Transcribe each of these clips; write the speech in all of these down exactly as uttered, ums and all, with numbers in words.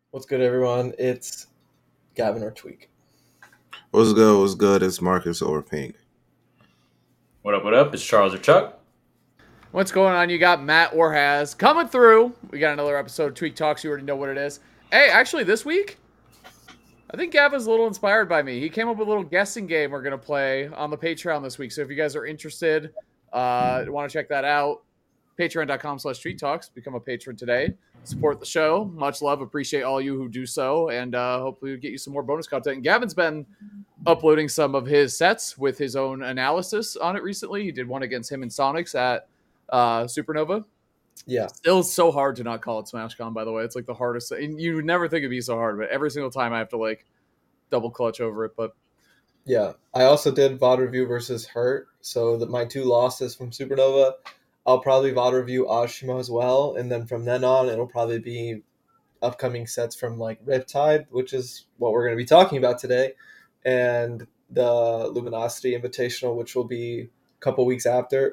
What's good, everyone? It's Gavin or Tweak. What's good? What's good? It's Marcus over Pink. What up, what up? It's Charles or Chuck. What's going on? You got Matt or Has coming through. We got another episode of Tweak Talks. You already know what it is. Hey, actually, this week, I think Gavin's a little inspired by me. He came up with a little guessing game we're going to play on the Patreon this week. So if you guys are interested, uh, want to check that out, patreon.com slash tweet talks. Become a patron today. Support the show. Much love. Appreciate all you who do so. And uh, hopefully we'll get you some more bonus content. And Gavin's been uploading some of his sets with his own analysis on it recently. He did one against him and Sonics at uh, Supernova. Yeah. Still so hard to not call it SmashCon, by the way. It's like the hardest. And you would never think it'd be so hard, but every single time I have to like double clutch over it. But Yeah. I also did V O D review versus Hurt. So that my two losses from Supernova, I'll probably V O D review Ashimo as well. And then from then on, it'll probably be upcoming sets from like Riptide, which is what we're going to be talking about today. And the Luminosity Invitational, which will be a couple weeks after.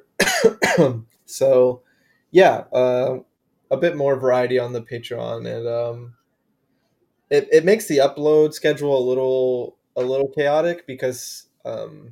So, yeah, uh, a bit more variety on the Patreon, and um, it it makes the upload schedule a little a little chaotic because um,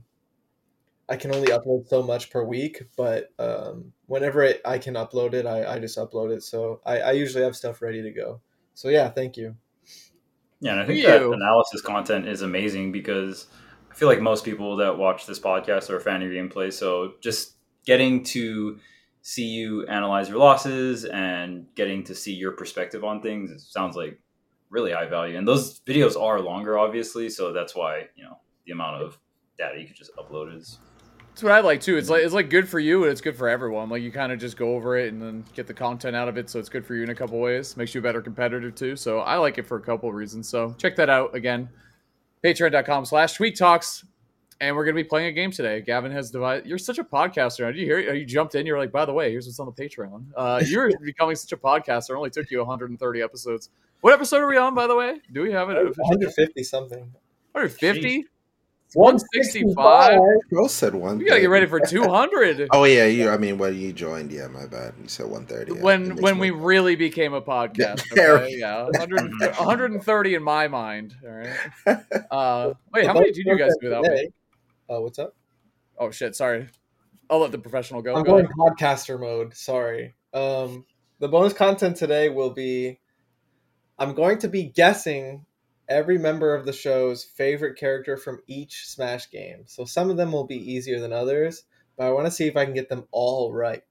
I can only upload so much per week. But um, whenever it, I can upload it, I, I just upload it. So I, I usually have stuff ready to go. So yeah, thank you. Yeah, and I think Thank that you. analysis content is amazing because I feel like most people that watch this podcast are a fan of your gameplay. So just getting to see you analyze your losses and getting to see your perspective on things, it sounds like really high value. And those videos are longer, obviously. So that's why, you know, the amount of data you could just upload is. that's what I like too. It's like it's like good for you and it's good for everyone. Like you kind of just go over it and then get the content out of it, so it's good for you in a couple ways. Makes you a better competitor too. So I like it for a couple of reasons. So check that out again. Patreon.com slash Tweak Talks. And we're gonna be playing a game today. Gavin has divided. You're such a podcaster. Did you hear it? You jumped in. You're like, by the way, here's what's on the Patreon. Uh, you're becoming such a podcaster. It only took you one hundred thirty episodes. What episode are we on, by the way? Do we have it? one hundred fifty something. one hundred fifty? one sixty-five? Bro said one. We gotta get ready for two hundred. Oh yeah, you. I mean, when you joined, yeah, my bad. You said one thirty. Yeah, when when we really became a podcast. Okay? Yeah, one hundred, one hundred thirty in my mind. All right. Uh, wait, how many did you guys do without me? Uh, what's up? Oh shit! Sorry. I'll let the professional go. I'm Go going ahead. podcaster mode. Sorry. Um, the bonus content today will be I'm going to be guessing every member of the show's favorite character from each Smash game. So some of them will be easier than others, but I want to see if I can get them all right.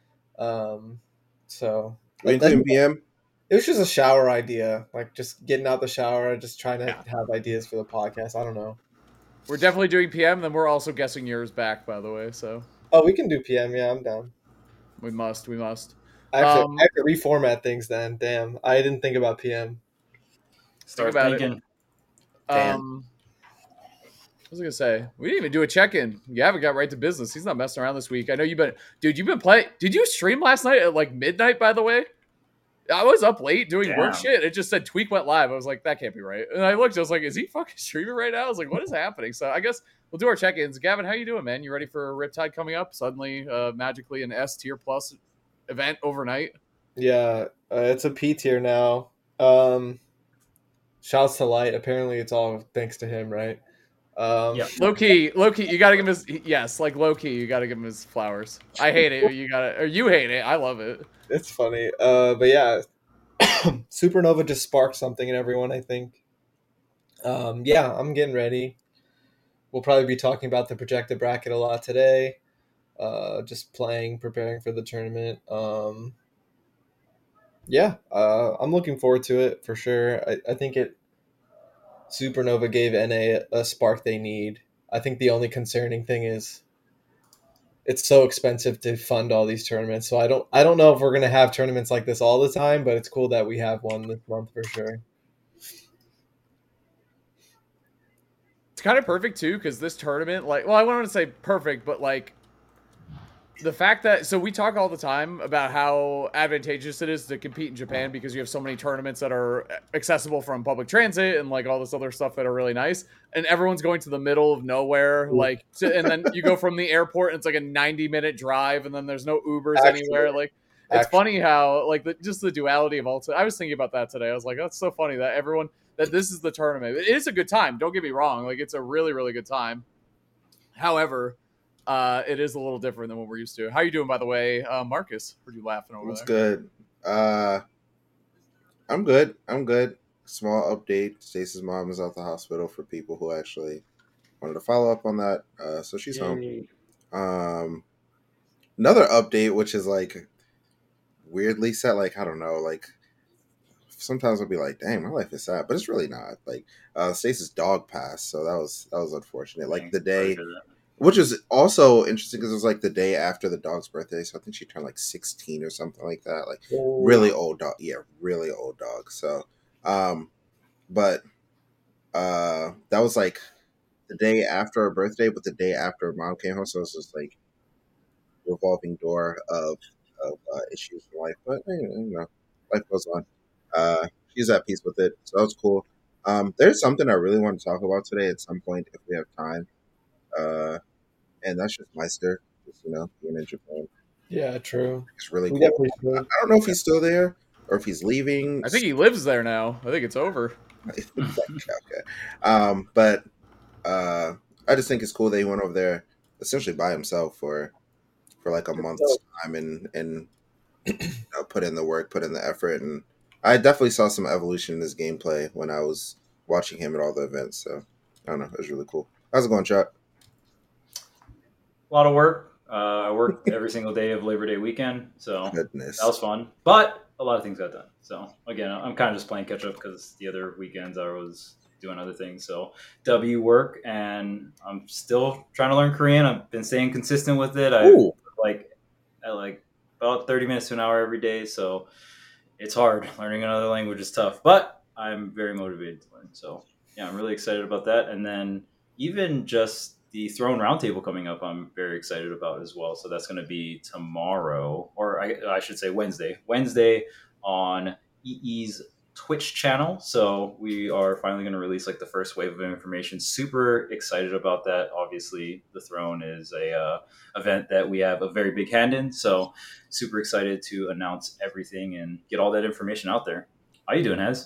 Um, so Are you doing P M? it was just a shower idea, like just getting out the shower, just trying to Yeah. have ideas for the podcast. I don't know. We're definitely doing P M. Then we're also guessing yours back, by the way. So Oh, we can do P M. Yeah, I'm down. we must. We must. I have, to, Um, I have to reformat things then. Damn, I didn't think about P M. Start about it. thinking. Damn. Um, what was I gonna say? We didn't even do a check-in. Gavin got right to business. He's not messing around this week. I know you've been, dude. You've been playing. Did you stream last night at like midnight? By the way, I was up late doing work Damn. shit. It just said Tweak went live. I was like, that can't be right. And I looked. I was like, is he fucking streaming right now? I was like, what is happening? So I guess we'll do our check-ins. Gavin, how you doing, man? You ready for Riptide coming up? Suddenly, uh, magically, an S tier plus event overnight. Yeah, uh, it's a P tier now. Um, shouts to Light. Apparently, it's all thanks to him, right? Um, Yeah. Low key, low key, you gotta give him his yes, like low key, you gotta give him his flowers. I hate it, you gotta, or you hate it. I love it. It's funny. Uh, but yeah, Supernova just sparked something in everyone, I think. Um, yeah, I'm getting ready. We'll probably be talking about the projected bracket a lot today. Uh, just playing, preparing for the tournament. Um, yeah, uh, I'm looking forward to it for sure. I, I think it Supernova gave N A a spark they need. I think the only concerning thing is it's so expensive to fund all these tournaments. So I don't I don't know if we're gonna have tournaments like this all the time, but it's cool that we have one this month for sure. It's kind of perfect too, because this tournament, like, well, I wouldn't want to say perfect, but like the fact that, so we talk all the time about how advantageous it is to compete in Japan because you have so many tournaments that are accessible from public transit and like all this other stuff that are really nice, and everyone's going to the middle of nowhere, like to, and then you go from the airport and it's like a ninety minute drive and then there's no Ubers Actually, anywhere, like It's Actually. funny how like the, just the duality of Ultimate. I was thinking about that today. I was like, that's so funny that everyone that this is the tournament. It is a good time. Don't get me wrong. Like it's a really really good time. However, uh, it is a little different than what we're used to. How you doing, by the way, uh, Marcus? Heard you laughing over What's there. good? Uh, I'm good. I'm good. Small update. Stacy's mom is out the hospital for people who actually wanted to follow up on that. Uh, so she's home. Um, another update, which is like weirdly sad. Like I don't know. Like sometimes I'll be like, "Dang, my life is sad," but it's really not. Like uh, Stacy's dog passed, so that was that was unfortunate. Like the day, which is also interesting because it was like the day after the dog's birthday. So I think she turned like sixteen or something like that. Like Oh. really old dog. Yeah, really old dog. So, um, but uh, that was like the day after her birthday, but the day after her mom came home. So it was just like revolving door of of uh, issues in life. But you know, life goes on. Uh, she's at peace with it, so that was cool. Um, there's something I really want to talk about today at some point if we have time. Uh, and that's just Meister, just, you know, being in Japan. Yeah, true. It's really We cool. definitely I, I should. don't know if he's still there or if he's leaving. I think he lives there now. I think it's over. okay, okay. Um, but uh, I just think it's cool that he went over there essentially by himself for for like a month's time and and you know, put in the work, put in the effort, and I definitely saw some evolution in his gameplay when I was watching him at all the events. So I don't know, it was really cool. How's it going, Chuck? A lot of work. Uh, I worked every single day of Labor Day weekend, so Goodness, that was fun. But a lot of things got done. So again, I'm kind of just playing catch up because the other weekends I was doing other things. So W work, and I'm still trying to learn Korean. I've been staying consistent with it. I Ooh. like I like about thirty minutes to an hour every day. So it's hard. Learning another language is tough, but I'm very motivated to learn. So yeah, I'm really excited about that. And then even just the Throne Roundtable coming up, I'm very excited about as well. So that's going to be tomorrow, or I, I should say Wednesday. Wednesday on E E's Twitch channel. So we are finally going to release like the first wave of information. Super excited about that. Obviously, the Throne is a uh, event that we have a very big hand in. So super excited to announce everything and get all that information out there. How you doing, Hez?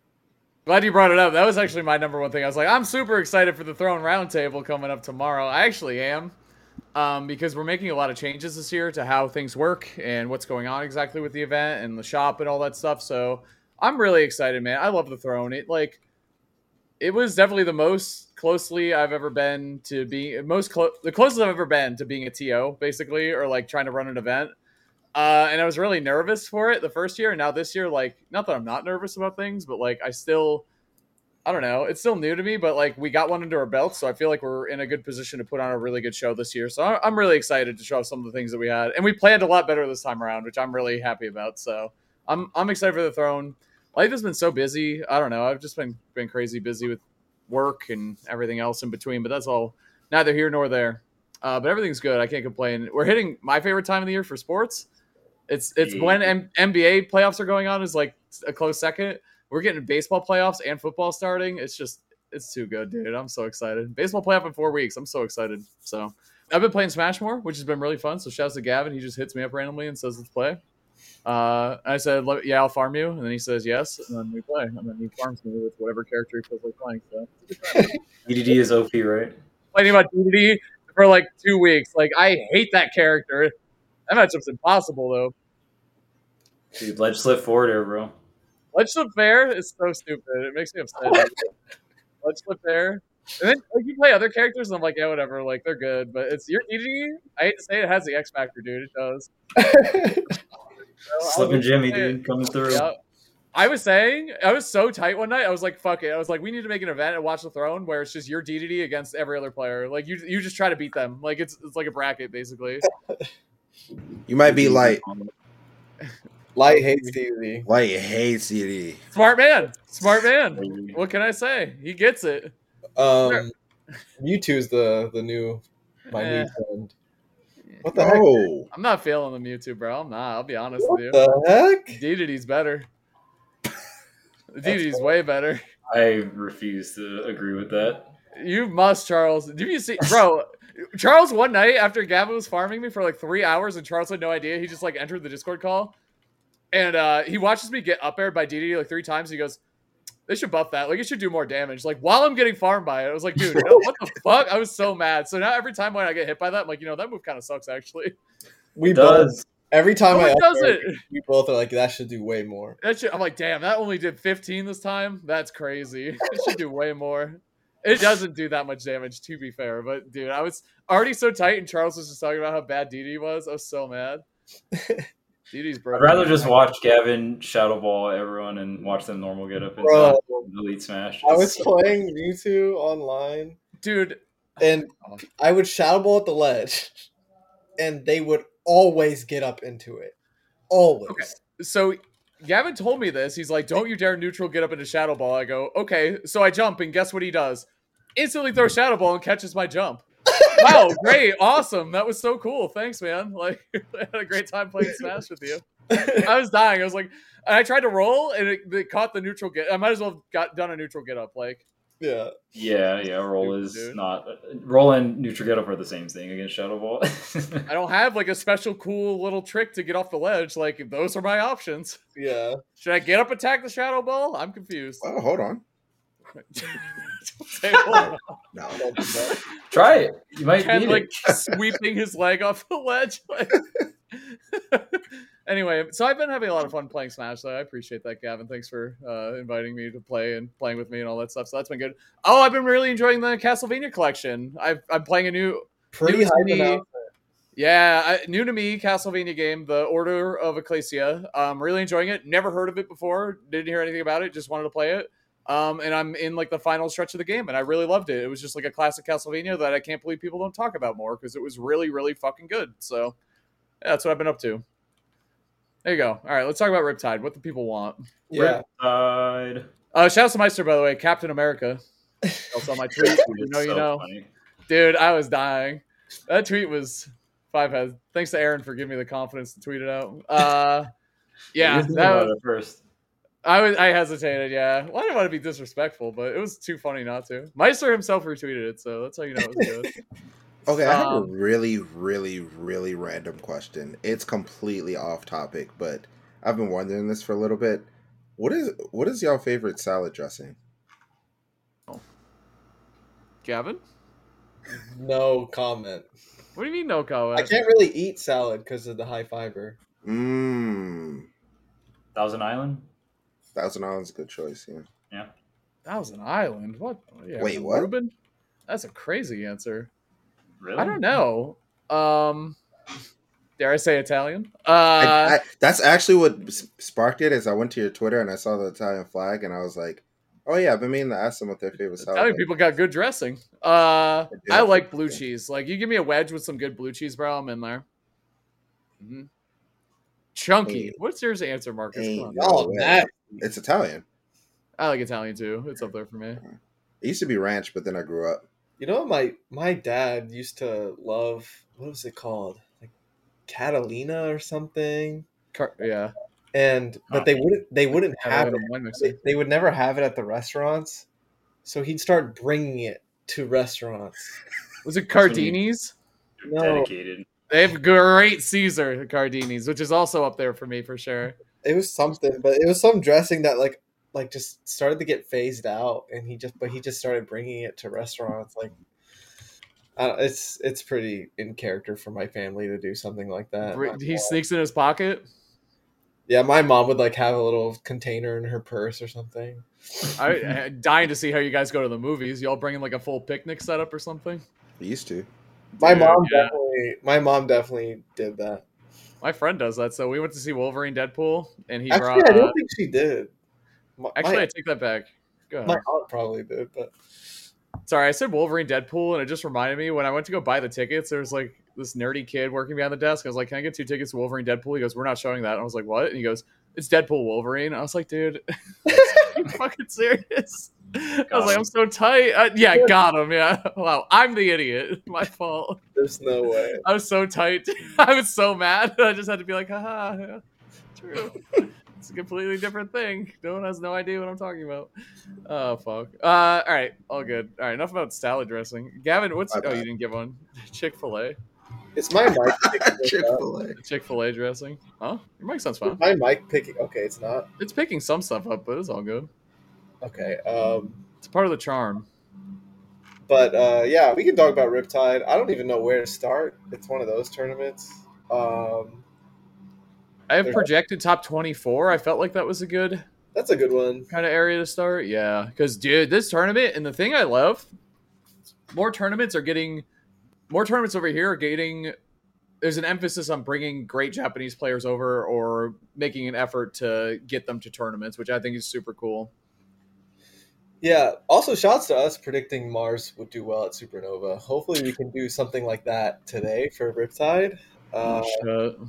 Glad you brought it up. That was actually my number one thing. I was like, I'm super excited for the Throne Roundtable coming up tomorrow. I actually am, um, because we're making a lot of changes this year to how things work and what's going on exactly with the event and the shop and all that stuff. So I'm really excited, man. I love the Throne. It like, it was definitely the most closely I've ever been to being most close, the closest I've ever been to being a T O, basically, or like trying to run an event. Uh, and I was really nervous for it the first year. And now this year, like, not that I'm not nervous about things, but like, I still, I don't know, it's still new to me, but like, we got one under our belts. So I feel like we're in a good position to put on a really good show this year. So I'm really excited to show some of the things that we had. And we planned a lot better this time around, which I'm really happy about. So I'm, I'm excited for the Throne. Life has been so busy. I don't know. I've just been, been crazy busy with work and everything else in between, but that's all neither here nor there. Uh, but everything's good. I can't complain. We're hitting my favorite time of the year for sports. It's it's Yeah. when M- NBA playoffs are going on is like a close second. We're getting baseball playoffs and football starting. It's just it's too good, dude. I'm so excited. Baseball playoff in four weeks. I'm so excited. So I've been playing Smash more, which has been really fun. So shouts to Gavin. He just hits me up randomly and says, "Let's play." Uh, I said, "Yeah, I'll farm you," and then he says, "Yes," and then we play. And then he farms me with whatever character he feels like playing. So E D D is O P, right? playing about D D D for like two weeks. Like I hate that character. That matchup's impossible though. Dude, ledge slip forward air, bro. Ledge slip fair is so stupid. It makes me upset. Ledge slip fair. And then like you play other characters, and I'm like, yeah, whatever. Like they're good, but it's your D D D. I hate to say it, it has the X factor, dude. It does. So, Slipping Jimmy, say it. dude, coming through. Yeah. I was saying, I was so tight one night. I was like, fuck it. I was like, we need to make an event at Watch the Throne where it's just your D D D against every other player. Like you, you just try to beat them. Like it's it's like a bracket basically. you might be light. Light hates D D. Light hates D D. Smart man, smart man. What can I say? He gets it. Um, Mewtwo's the the new my Eh. new friend. What the heck? Oh, I'm not feeling the Mewtwo, bro. I'm not. I'll be honest What with you. the heck? D D D's better. The D D D's That's way better. I refuse to agree with that. You must, Charles. Did you see, bro? Charles one night after Gavin was farming me for like three hours and Charles had no idea. He just like entered the Discord call, and uh, he watches me get up aired by D D like three times. He goes, "They should buff that. Like it should do more damage." Like while I'm getting farmed by it, I was like, "Dude, no, what the fuck?" I was so mad. So now every time when I get hit by that, I'm like, you know, that move kind of sucks actually. We It both does. every time No, I it up does air, it. we both are like that should do way more. That shit, I'm like, damn, that only did fifteen this time. That's crazy. It should do way more. It doesn't do that much damage, to be fair. But dude, I was already so tight, and Charles was just talking about how bad D D was. I was so mad. D D's I'd broken. rather just watch Gavin shadow ball everyone and watch them normal get up and Bro. delete smash. I was playing Mewtwo online, dude. and I would shadow ball at the ledge, and they would always get up into it. Always. Okay. So Gavin told me this. He's like, "Don't you dare neutral get up into Shadow Ball." I go, "Okay." So I jump, and guess what he does? Instantly throws Shadow Ball and catches my jump. Wow, great, awesome. That was so cool. Thanks, man. Like, I had a great time playing Smash with you. I was dying. I was like, and I tried to roll, and it, it caught the neutral get. I might as well have got done a neutral get up. Like, Yeah. Yeah, yeah. Roll Dude, is dude. not roll and neutral get up are the same thing against shadow ball. I don't have like a special cool little trick to get off the ledge. Like, those are my options. Yeah. Should I get up, attack the Shadow Ball? I'm confused. Oh, hold on. Don't say hold on. No. Don't do that. Try it. You might Ken, beat like it. sweeping his leg off the ledge. Like... Anyway, so I've been having a lot of fun playing Smash, though. I appreciate that, Gavin. Thanks for uh, inviting me to play and playing with me and all that stuff. So that's been good. Oh, I've been really enjoying the Castlevania collection. I've, I'm playing a new, Pretty new to hype me- announcement. yeah, I, new to me Castlevania game, The Order of Ecclesia. Um, really enjoying it. Never heard of it before. Didn't hear anything about it. Just wanted to play it. Um, and I'm in like the final stretch of the game, and I really loved it. It was just like a classic Castlevania that I can't believe people don't talk about more because it was really, really fucking good. So yeah, that's what I've been up to. There you go. All right, let's talk about Riptide. What the people want. Yeah. Riptide. Uh, shout out to Meister, by the way. Captain America. Also on my tweet. You know, It's you so know. funny. Dude, I was dying. That tweet was five heads. Thanks to Aaron for giving me the confidence to tweet it out. Uh, yeah, You didn't think that about was, it first. I was. I hesitated. Yeah, well, I didn't want to be disrespectful, but it was too funny not to. Meister himself retweeted it, so that's how you know it was good. Okay, I have a Um, really, really, really random question. It's completely off topic, but I've been wondering this for a little bit. What is what is y'all favorite salad dressing? Gavin, No comment. what do you mean no comment? I can't really eat salad because of the high fiber. Mmm. Thousand Island. Thousand Island's a good choice, yeah. Yeah. Thousand Island. What? Yeah, Wait, what? Reuben? That's a crazy answer. Really? I don't know. Um, dare I say Italian? Uh, I, I, that's actually what s- sparked it. Is I went to your Twitter and I saw the Italian flag, and I was like, "Oh yeah, I've been meaning to ask them what their favorite salad." Italian is." people got good dressing. Uh, do I have like good blue dressing. cheese. Like, you give me a wedge with some good blue cheese, bro, I'm in there. hmm Chunky. Hey. What's yours answer, Marcus? Hey, Come on. no Oh, way. that. It's Italian. I like Italian too. It's up there for me. It used to be ranch, but then I grew up. You know what my my dad used to love? What was it called? Like Catalina or something. Car- yeah. And but they wouldn't they wouldn't have it. Catalina wine mixer. They, they would never have it at the restaurants. So he'd start bringing it to restaurants. Was it Cardini's? No. Dedicated. They have great Caesar at Cardini's, which is also up there for me for sure. It was something, but it was some dressing that like like just started to get phased out, and he just but he just started bringing it to restaurants. Like, uh, it's it's pretty in character for my family to do something like that. Br- My He mom- sneaks in his pocket. yeah, my mom would like have a little container in her purse or something. I, I'm dying to see how you guys go to the movies. Y'all bringing like a full picnic setup or something? We used to. My Dude, mom yeah. definitely my mom definitely did that. My friend does that. So we went to see Wolverine Deadpool, and he Actually, brought. I don't Uh, think she did. My, actually, my, I take that back. Go ahead. my aunt probably did, but Sorry, I said Wolverine Deadpool, and it just reminded me when I went to go buy the tickets. There was like this nerdy kid working behind the desk. I was like, "Can I get two tickets to Wolverine Deadpool?" He goes, "We're not showing that." And I was like, "What?" And he goes, "It's Deadpool Wolverine." I was like, "Dude, are you fucking serious?" I was like, him. "I'm so tight." Uh, yeah, got him. Yeah. Wow, I'm the idiot. My fault. there's no way. I was so tight. I was so mad. I just had to be like, haha, yeah, true. It's a completely different thing. No one has no idea what I'm talking about. Oh fuck. Uh, all right, all good. All right, enough about salad dressing. Gavin, what's? My Oh, bad. you didn't give one. Chick-fil-A. It's my mic. picking this Chick up. Fil A. Chick-fil-A dressing. Huh? Your mic sounds fine. Is my mic picking. Okay, it's not. It's picking some stuff up, but it's all good. Okay. Um. It's part of the charm. But uh, yeah, we can talk about Riptide. I don't even know where to start. It's one of those tournaments. Um, I have There's- projected top twenty-four. I felt like that was a good that's a good one. kind of area to start. Yeah, because dude, this tournament and the thing I love, more tournaments are getting, more tournaments over here are getting. There's an emphasis on bringing great Japanese players over or making an effort to get them to tournaments, which I think is super cool. Yeah. Also, shouts to us predicting Mars would do well at Supernova. Hopefully, we can do something like that today for Riptide. Uh, Oh, shit.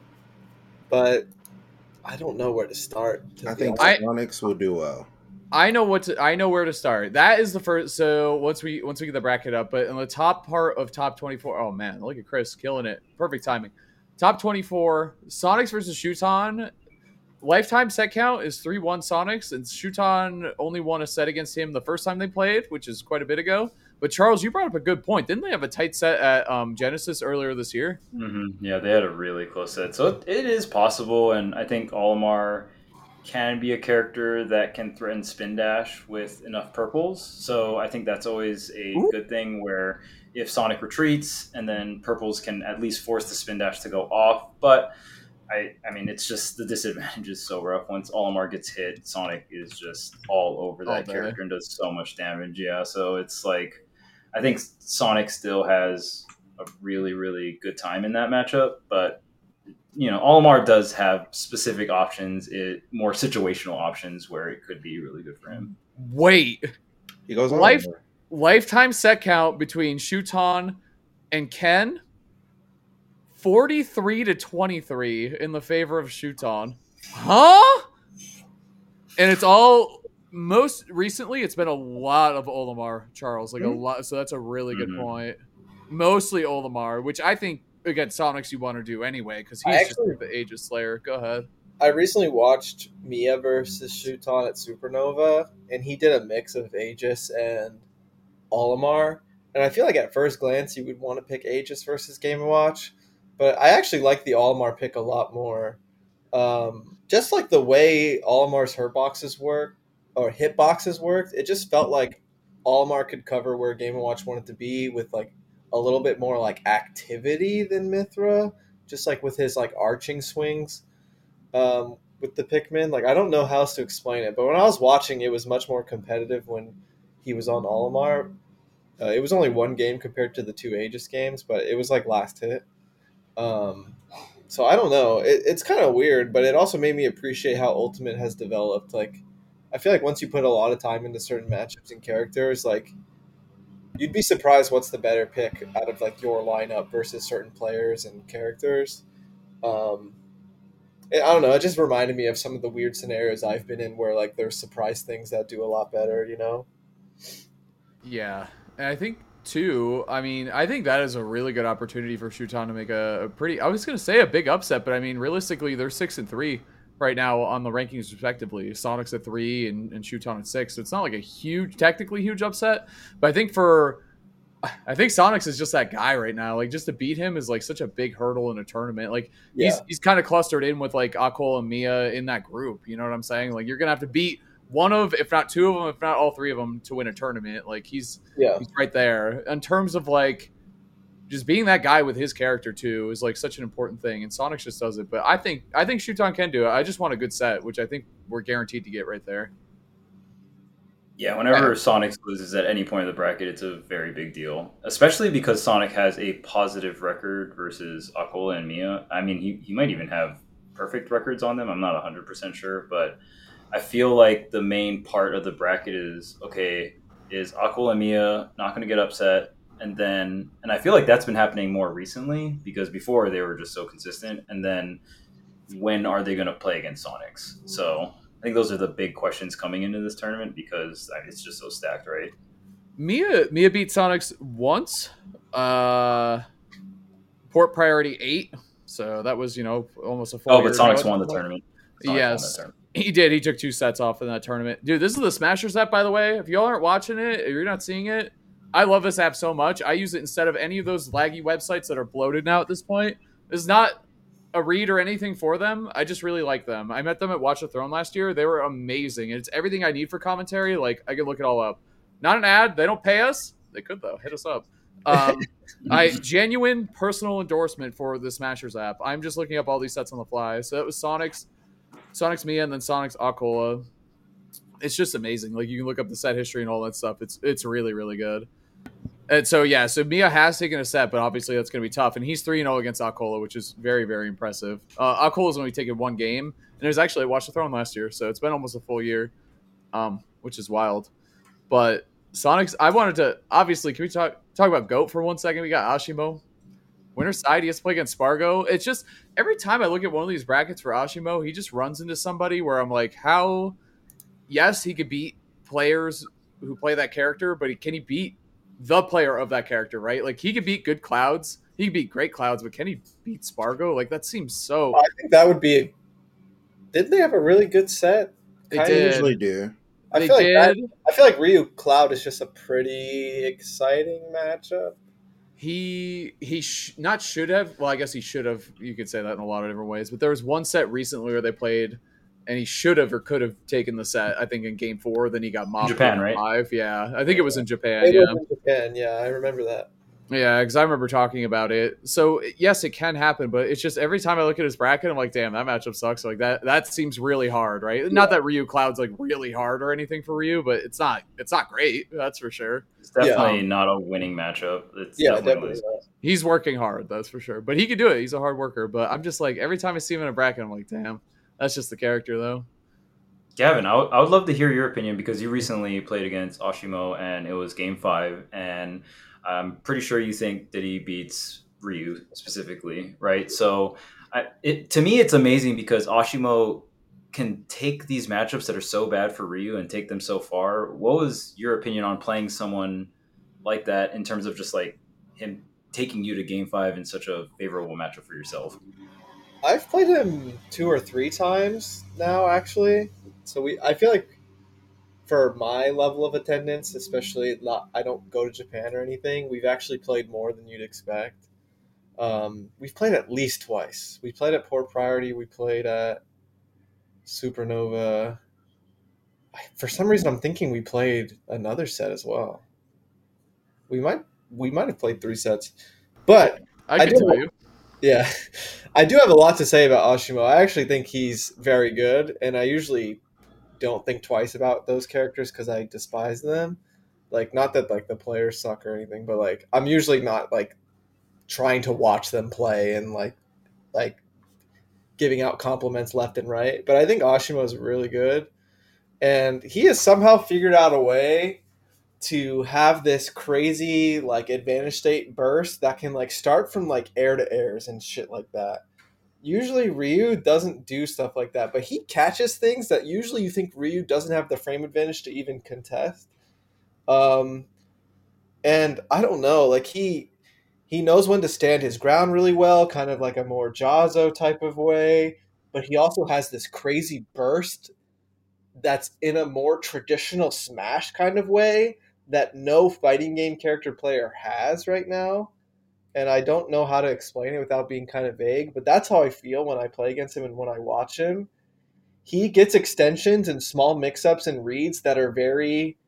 but I don't know where to start. to I be think honest. I- Sonics will do well. I know what to, I know where to start. That is the first. So once we once we get the bracket up, but in the top part of top twenty-four, oh man, look at Chris killing it. Perfect timing. Top twenty-four, Sonics versus Shuton. Lifetime set count is three one Sonics, and Shuton only won a set against him the first time they played, which is quite a bit ago. But Charles, you brought up a good point. Didn't they have a tight set at um, Genesis earlier this year? Mm-hmm. Yeah, they had a really close set. So it, it is possible, and I think Olimar can be a character that can threaten Spin Dash with enough purples. So I think that's always a Ooh. good thing where if Sonic retreats and then purples can at least force the Spin Dash to go off. But I, I mean, it's just the disadvantage is so rough. Once Olimar gets hit, Sonic is just all over All that day. character and does so much damage. Yeah, so it's like, I think Sonic still has a really, really good time in that matchup, but you know, Olimar does have specific options, it, more situational options where it could be really good for him. Wait, He goes on. Life- lifetime set count between Shuton and Ken, forty-three to twenty-three in the favor of Shuton. Huh? And it's all most recently it's been a lot of Olimar, Charles. Like Mhm. a lot, so that's a really good Mhm. point. Mostly Olimar, which I think against Sonics you want to do anyway, because I he's actually- just the Aegis Slayer. Go ahead. I recently watched Mia versus Shuton at Supernova, and he did a mix of Aegis and Olimar. And I feel like at first glance you would want to pick Aegis versus Game and Watch, but I actually like the Olimar pick a lot more. Um, just like the way Olimar's hurt boxes work or hit boxes worked, it just felt like Olimar could cover where Game and Watch wanted to be with like a little bit more like activity than Mithra, just like with his like arching swings. Um, with the Pikmin, like I don't know how else to explain it, but when I was watching, it was much more competitive when he was on Olimar. Uh, it was only one game compared to the two Aegis games, but it was like last hit. Um, so I don't know. It, it's kind of weird, but it also made me appreciate how Ultimate has developed. Like, I feel like once you put a lot of time into certain matchups and characters, like you'd be surprised what's the better pick out of like your lineup versus certain players and characters. Um, I don't know. It just reminded me of some of the weird scenarios I've been in where like there's surprise things that do a lot better, you know? Yeah, and I think too. I mean, I think that is a really good opportunity for Shuton to make a, a pretty. I was going to say a big upset, but I mean, realistically, they're six and three right now on the rankings, respectively. Sonic's at three and, and Shuton at six. So it's not like a huge, technically huge upset, but I think for. I think Sonics is just that guy right now. Like, just to beat him is like such a big hurdle in a tournament. Like, Yeah. he's he's kind of clustered in with like Akol and Mia in that group. You know what I'm saying? Like, you're gonna have to beat one of, if not two of them, if not all three of them, to win a tournament. Like, he's Yeah. he's right there. In terms of like just being that guy with his character too is like such an important thing, and Sonics just does it. But I think I think Shuton can do it. I just want a good set, which I think we're guaranteed to get right there. Yeah, whenever Sonic loses at any point of the bracket, it's a very big deal. Especially because Sonic has a positive record versus Akola and Mia. I mean, he, he might even have perfect records on them. I'm not one hundred percent sure. But I feel like the main part of the bracket is, okay, is Akola and Mia not going to get upset? And then, and I feel like that's been happening more recently because before they were just so consistent. And then when are they going to play against Sonics? So I think those are the big questions coming into this tournament because I mean, it's just so stacked, right? Mia Mia beat Sonics once. Uh, port priority eight. So that was, you know, almost a full Oh, year but Sonics ago. won the tournament. Yes, he did. He took two sets off in that tournament. Dude, this is the Smashers app, by the way. If y'all aren't watching it, if you're not seeing it, I love this app so much. I use it instead of any of those laggy websites that are bloated now at this point. This is not a read or anything for them. I just really like them. I met them at Watch the Throne last year. They were amazing. It's everything I need for commentary. Like, I can look it all up. Not an ad. They don't pay us. They could, though. Hit us up. Um, I genuine personal endorsement for the Smashers app. I'm just looking up all these sets on the fly. So that was Sonic's, Sonic's Mia, and then Sonic's Akola. It's just amazing. Like, you can look up the set history and all that stuff. It's it's really, really good. And so, yeah, so Mia has taken a set, but obviously that's going to be tough. And he's three and oh against Akola, which is very, very impressive. Uh, Akola's only taken one game, and it was actually at Watch the Throne last year, so it's been almost a full year, um, which is wild. But Sonic's, I wanted to, obviously, can we talk talk about GOAT for one second? We got Ashimo. Winner's side, he has to play against Spargo. It's just, every time I look at one of these brackets for Ashimo, he just runs into somebody where I'm like, how, yes, he could beat players who play that character, but he, can he beat the player of that character, right? Like, he could beat good Clouds, he could beat great Clouds, but can he beat Spargo? Like, that seems so. I think that would be. A, didn't they have a really good set? They Kinda did. usually do. I They feel like did. that, I feel like Ryu Cloud is just a pretty exciting matchup. He he sh- not should have. Well, I guess he should have. You could say that in a lot of different ways. But there was one set recently where they played, and he should have or could have taken the set. I think in game four. Then he got mopped. Japan, in right? Five. Yeah, I think it was in Japan. It Yeah. was in Japan, yeah, I remember that. Yeah, because I remember talking about it. So yes, it can happen, but it's just every time I look at his bracket, I'm like, damn, that matchup sucks. Like that, that seems really hard, right? Yeah. Not that Ryu Cloud's like really hard or anything for Ryu, but it's not, it's not great. That's for sure. It's definitely Yeah. not a winning matchup. It's Yeah, definitely, definitely. Not. He's working hard, that's for sure. But he could do it. He's a hard worker. But I'm just like, every time I see him in a bracket, I'm like, damn, that's just the character though. Gavin, I, w- I would love to hear your opinion because you recently played against Ashimo and it was game five, and I'm pretty sure you think that he beats Ryu specifically, right? So I, it, to me, it's amazing because Ashimo can take these matchups that are so bad for Ryu and take them so far. What was your opinion on playing someone like that in terms of just like him taking you to game five in such a favorable matchup for yourself? I've played him two or three times now, actually. So we, I feel like for my level of attendance, especially not, I don't go to Japan or anything, we've actually played more than you'd expect. Um, we've played at least twice. We played at Port Priority. We played at Supernova. For some reason, I'm thinking we played another set as well. We might we might have played three sets, but I I can do- tell you. yeah, I do have a lot to say about Ashimo. I actually think he's very good, and I usually don't think twice about those characters because I despise them. Like, not that like the players suck or anything, but like I'm usually not like trying to watch them play and like like giving out compliments left and right. But I think Ashimo is really good, and he has somehow figured out a way to have this crazy like advantage state burst that can like start from like air to airs and shit like that. Usually Ryu doesn't do stuff like that, but he catches things that usually you think Ryu doesn't have the frame advantage to even contest. Um, and I don't know, like he he knows when to stand his ground really well, kind of like a more Jazo type of way, but he also has this crazy burst that's in a more traditional Smash kind of way that no fighting game character player has right now. And I don't know how to explain it without being kind of vague, but that's how I feel when I play against him and when I watch him. He gets extensions and small mix-ups and reads that are very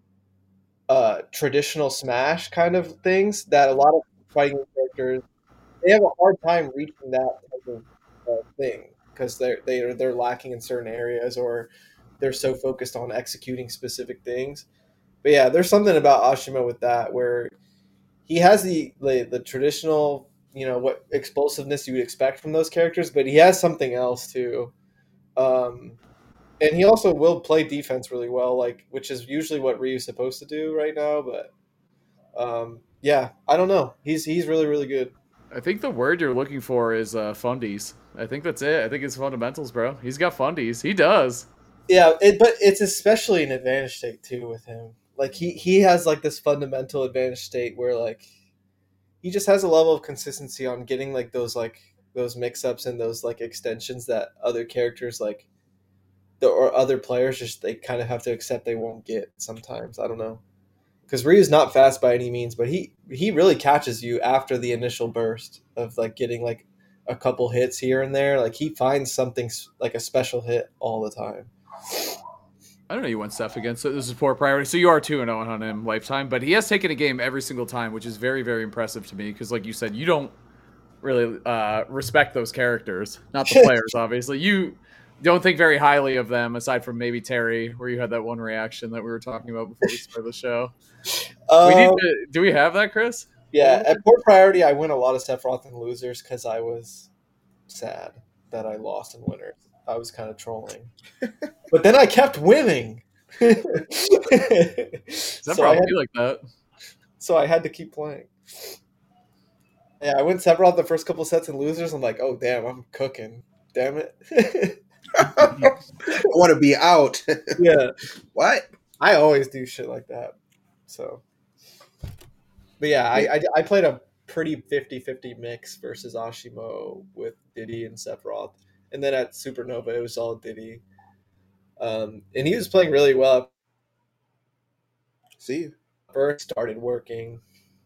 uh, traditional Smash kind of things that a lot of fighting characters, they have a hard time reaching that type of uh, thing because they're, they're, they're lacking in certain areas or they're so focused on executing specific things. But yeah, there's something about Ashimo with that where he has the, the the traditional, you know, what explosiveness you would expect from those characters, but he has something else too. Um, and he also will play defense really well, like which is usually what Ryu's supposed to do right now. But um, yeah, I don't know. He's he's really really good. I think the word you're looking for is uh, fundies. I think that's it. I think it's fundamentals, bro. He's got fundies. He does. Yeah, it, but it's especially an advantage state too with him. Like he, he has like this fundamental advantage state where like he just has a level of consistency on getting like those like those mix-ups and those like extensions that other characters like the or other players just they kind of have to accept they won't get sometimes. I don't know. Because Ryu's not fast by any means, but he he really catches you after the initial burst of like getting like a couple hits here and there. Like he finds something like a special hit all the time. I don't know you won Steph against, so this is poor priority. So you are two and oh on him lifetime, but he has taken a game every single time, which is very, very impressive to me because, like you said, you don't really uh, respect those characters. Not the players, obviously. You don't think very highly of them, aside from maybe Terry, where you had that one reaction that we were talking about before we started the show. Um, we need to, do we have that, Chris? Yeah, at poor priority, I win a lot of Sephiroth and losers because I was sad that I lost in winners. I was kind of trolling. But then I kept winning. Sephiroth so I had, be like that. So I had to keep playing. Yeah, I went Sephiroth the first couple sets and losers. I'm like, oh, damn, I'm cooking. Damn it. I want to be out. Yeah. What? I always do shit like that. So. But yeah, I, I, I played a pretty fifty-fifty mix versus Ashimo with Diddy and Sephiroth. And then at Supernova, it was all Diddy. Um, and he was playing really well. See you. First started working.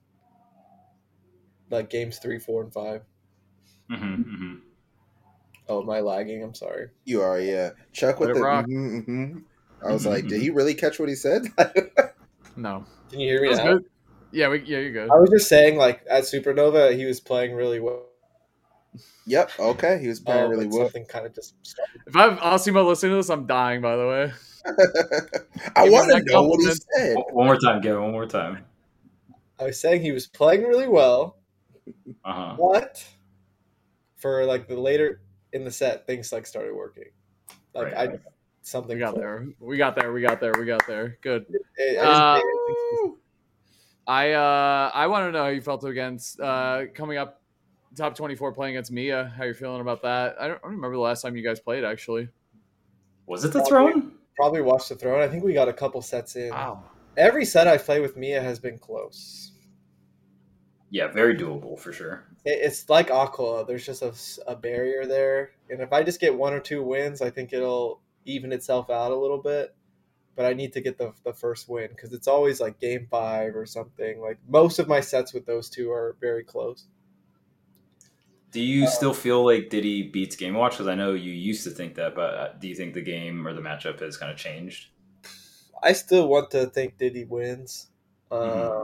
Like games three, four, and five. Mm-hmm, mm-hmm. Oh, am I lagging? I'm sorry. You are, yeah. Chuck with Let the. it rock. Mm-hmm, mm-hmm. I was Mm-hmm, like, mm-hmm. did he really catch what he said? No. Can you hear me That was now? good. Yeah, we, yeah, you're good. I was just saying, like, at Supernova, he was playing really well. Yep. Okay. He was playing Oh, really but well. something kind of just started. If I've Asimo listening to this, I'm dying, by the way. I Give want him to that know what he compliment. said. One more time, Gavin. One more time. I was saying he was playing really well. Uh huh. What? For, like, the later in the set, things, like, started working. Like, Right, I right. something. We got there. We got there. We got there. We got there. Good. I, I, Uh, just, I uh I want to know how you felt against uh coming up top twenty-four playing against Mia. How you're feeling about that? I don't, I don't remember the last time you guys played actually. Was it the throne? probably watched the throne. I think we got a couple sets in. Wow. Every set I play with Mia has been close. Yeah, very doable for sure. It, it's like Aqua. There's just a, a barrier there. And if I just get one or two wins, I think it'll even itself out a little bit. But I need to get the, the first win because it's always like game five or something. Like most of my sets with those two are very close. Do you still feel like Diddy beats Game Watch? Because I know you used to think that, but uh, do you think the game or the matchup has kind of changed? I still want to think Diddy wins. Mhm. Um,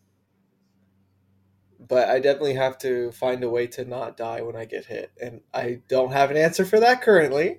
but I definitely have to find a way to not die when I get hit. And I don't have an answer for that currently.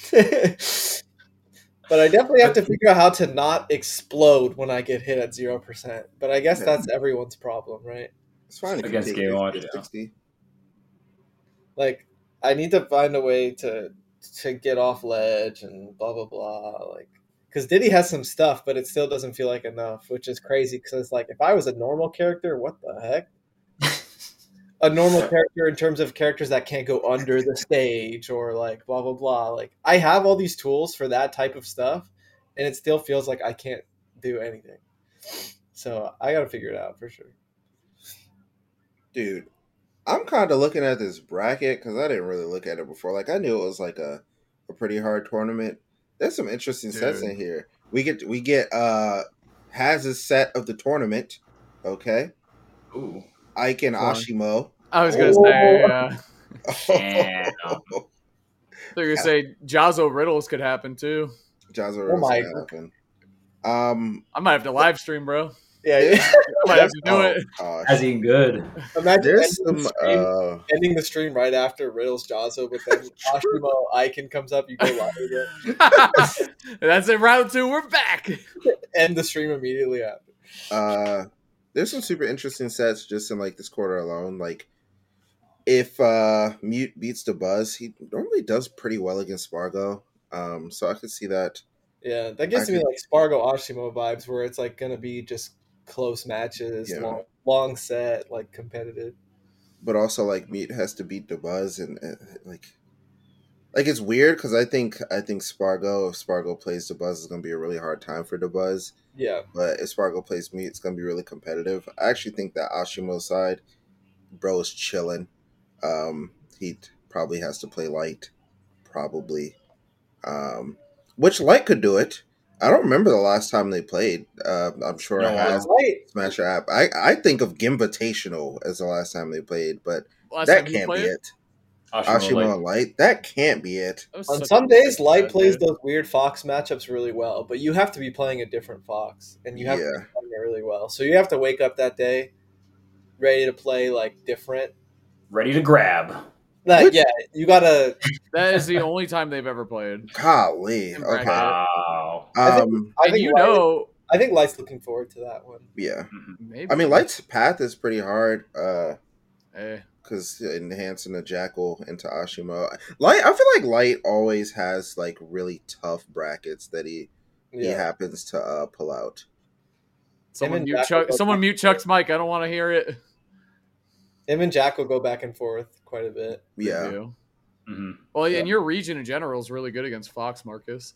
But I definitely have to figure out how to not explode when I get hit at zero percent. But I guess Yeah. that's everyone's problem, right? It's fine if Against you take Game fifty Watch, or yeah. sixty. Like, I need to find a way to to get off ledge and blah, blah, blah. Like, because Diddy has some stuff, but it still doesn't feel like enough, which is crazy because it's like, if I was a normal character, what the heck? A normal character in terms of characters that can't go under the stage or like blah blah blah. Like I have all these tools for that type of stuff, and it still feels like I can't do anything. So I got to figure it out for sure. Dude, I'm kind of looking at this bracket because I didn't really look at it before. Like I knew it was like a, a pretty hard tournament. There's some interesting sets Dude. in here. We get we get uh Haz's set of the tournament. Okay, Ooh. Ike and Fun. Ashimo. I was gonna Oh. say. Uh, Damn. they're gonna say Jazzo Riddles could happen too. Jazzo Oh Riddles my- gonna happen. Um, I might have to live stream, bro. Yeah, Yeah. yeah. I might have to do oh, it. gosh. That's even good. Imagine There's ending, some. the stream, Uh, ending the stream right after Riddles Jazzo, but then Ashimo Icon comes up, you go live again. That's it. Round two. We're back. End the stream immediately after. uh, there's some super interesting sets just in like this quarter alone. Like, if uh Mute beats the Buzz, he normally does pretty well against Spargo. Um, so I could see that. Yeah, that gives I me could- like Spargo Ashimo vibes where it's like gonna be just close matches, Yeah. long, long set, like competitive. But also like Mute has to beat the Buzz, and uh, like, like it's weird because I think I think Spargo if Spargo plays the Buzz is gonna be a really hard time for the Buzz. Yeah, But if Spargo plays Mute, it's gonna be really competitive. I actually think that Ashimo's side, bro, is chilling. Um, he probably has to play Light, probably. Um, which Light could do it. I don't remember the last time they played. Uh, I'm sure No, it has Light. Smash App. I, I think of Gimvitational as the last time they played, but Last that time he can't be played? it. Ashimo Ashimo Light. and Light, that can't be it. That was On such some a- days, Light bad plays dude. those weird Fox matchups really well, but you have to be playing a different Fox, and you have Yeah. to be playing it really well. So you have to wake up that day ready to play like different. Ready to grab. Like, What? yeah, you gotta. That is the only time they've ever played. Golly. In Okay. bracket. Wow. I think, Um. I And think you Light, know, I think Light's looking forward to that one. Yeah. maybe. I mean, Light's path is pretty hard. Uh. Eh. Because enhancing a Jackal into Ashimo, Light. I feel like Light always has like really tough brackets that he he Yeah, happens to uh, pull out. Someone and mute Jack Chuck. will go Someone back mute and Chuck's mic. I don't want to hear it. him and Jack will go back and forth quite a bit. Yeah, They do. hmm Well, Yeah. and your region in general is really good against Fox, Marcus.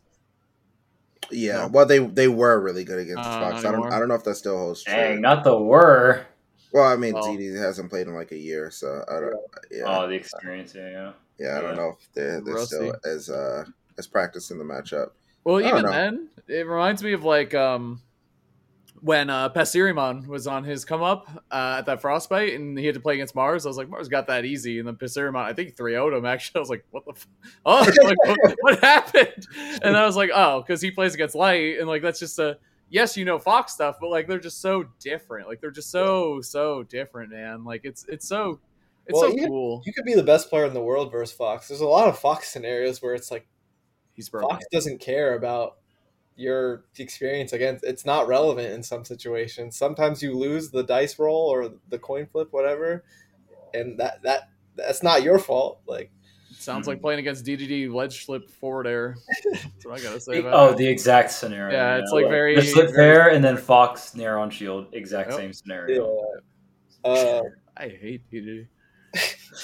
yeah. No. Well, they they were really good against Uh, Fox. not I don't anymore. I don't know if that still holds true. Dang, not the were. Well, I mean, Well. Z D hasn't played in like a year, so I don't. Yeah, Oh, the experience, yeah, yeah. yeah. I don't yeah. know if they're they're still Rusty. as uh as practicing the matchup. Well, I don't even know. then, it reminds me of like um, when uh, Pasirimon was on his come up uh, at that Frostbite, and he had to play against Mars. I was like, Mars got that easy, and then Pasirimon, I think three oh'd him. Actually, I was like, what the, f- oh, like, what, what happened? And I was like, oh, because he plays against Light, and like that's just a yes, you know Fox stuff, but like they're just so different. Like they're just so so different, man. Like it's it's so it's Well, so even- cool. You could be the best player in the world versus Fox. There's a lot of Fox scenarios where it's like He's broken. Fox doesn't care about your experience against. It's not relevant in some situations. Sometimes you lose the dice roll or the coin flip, whatever, and that that that's not your fault. Like, Sounds like playing against D D D ledge slip forward air. That's what I gotta say about Oh, it. the exact scenario. Yeah, it's like very- The slip very- fair and then Fox Nair on shield, exact Yep. same scenario. yeah. Uh, I hate D D D.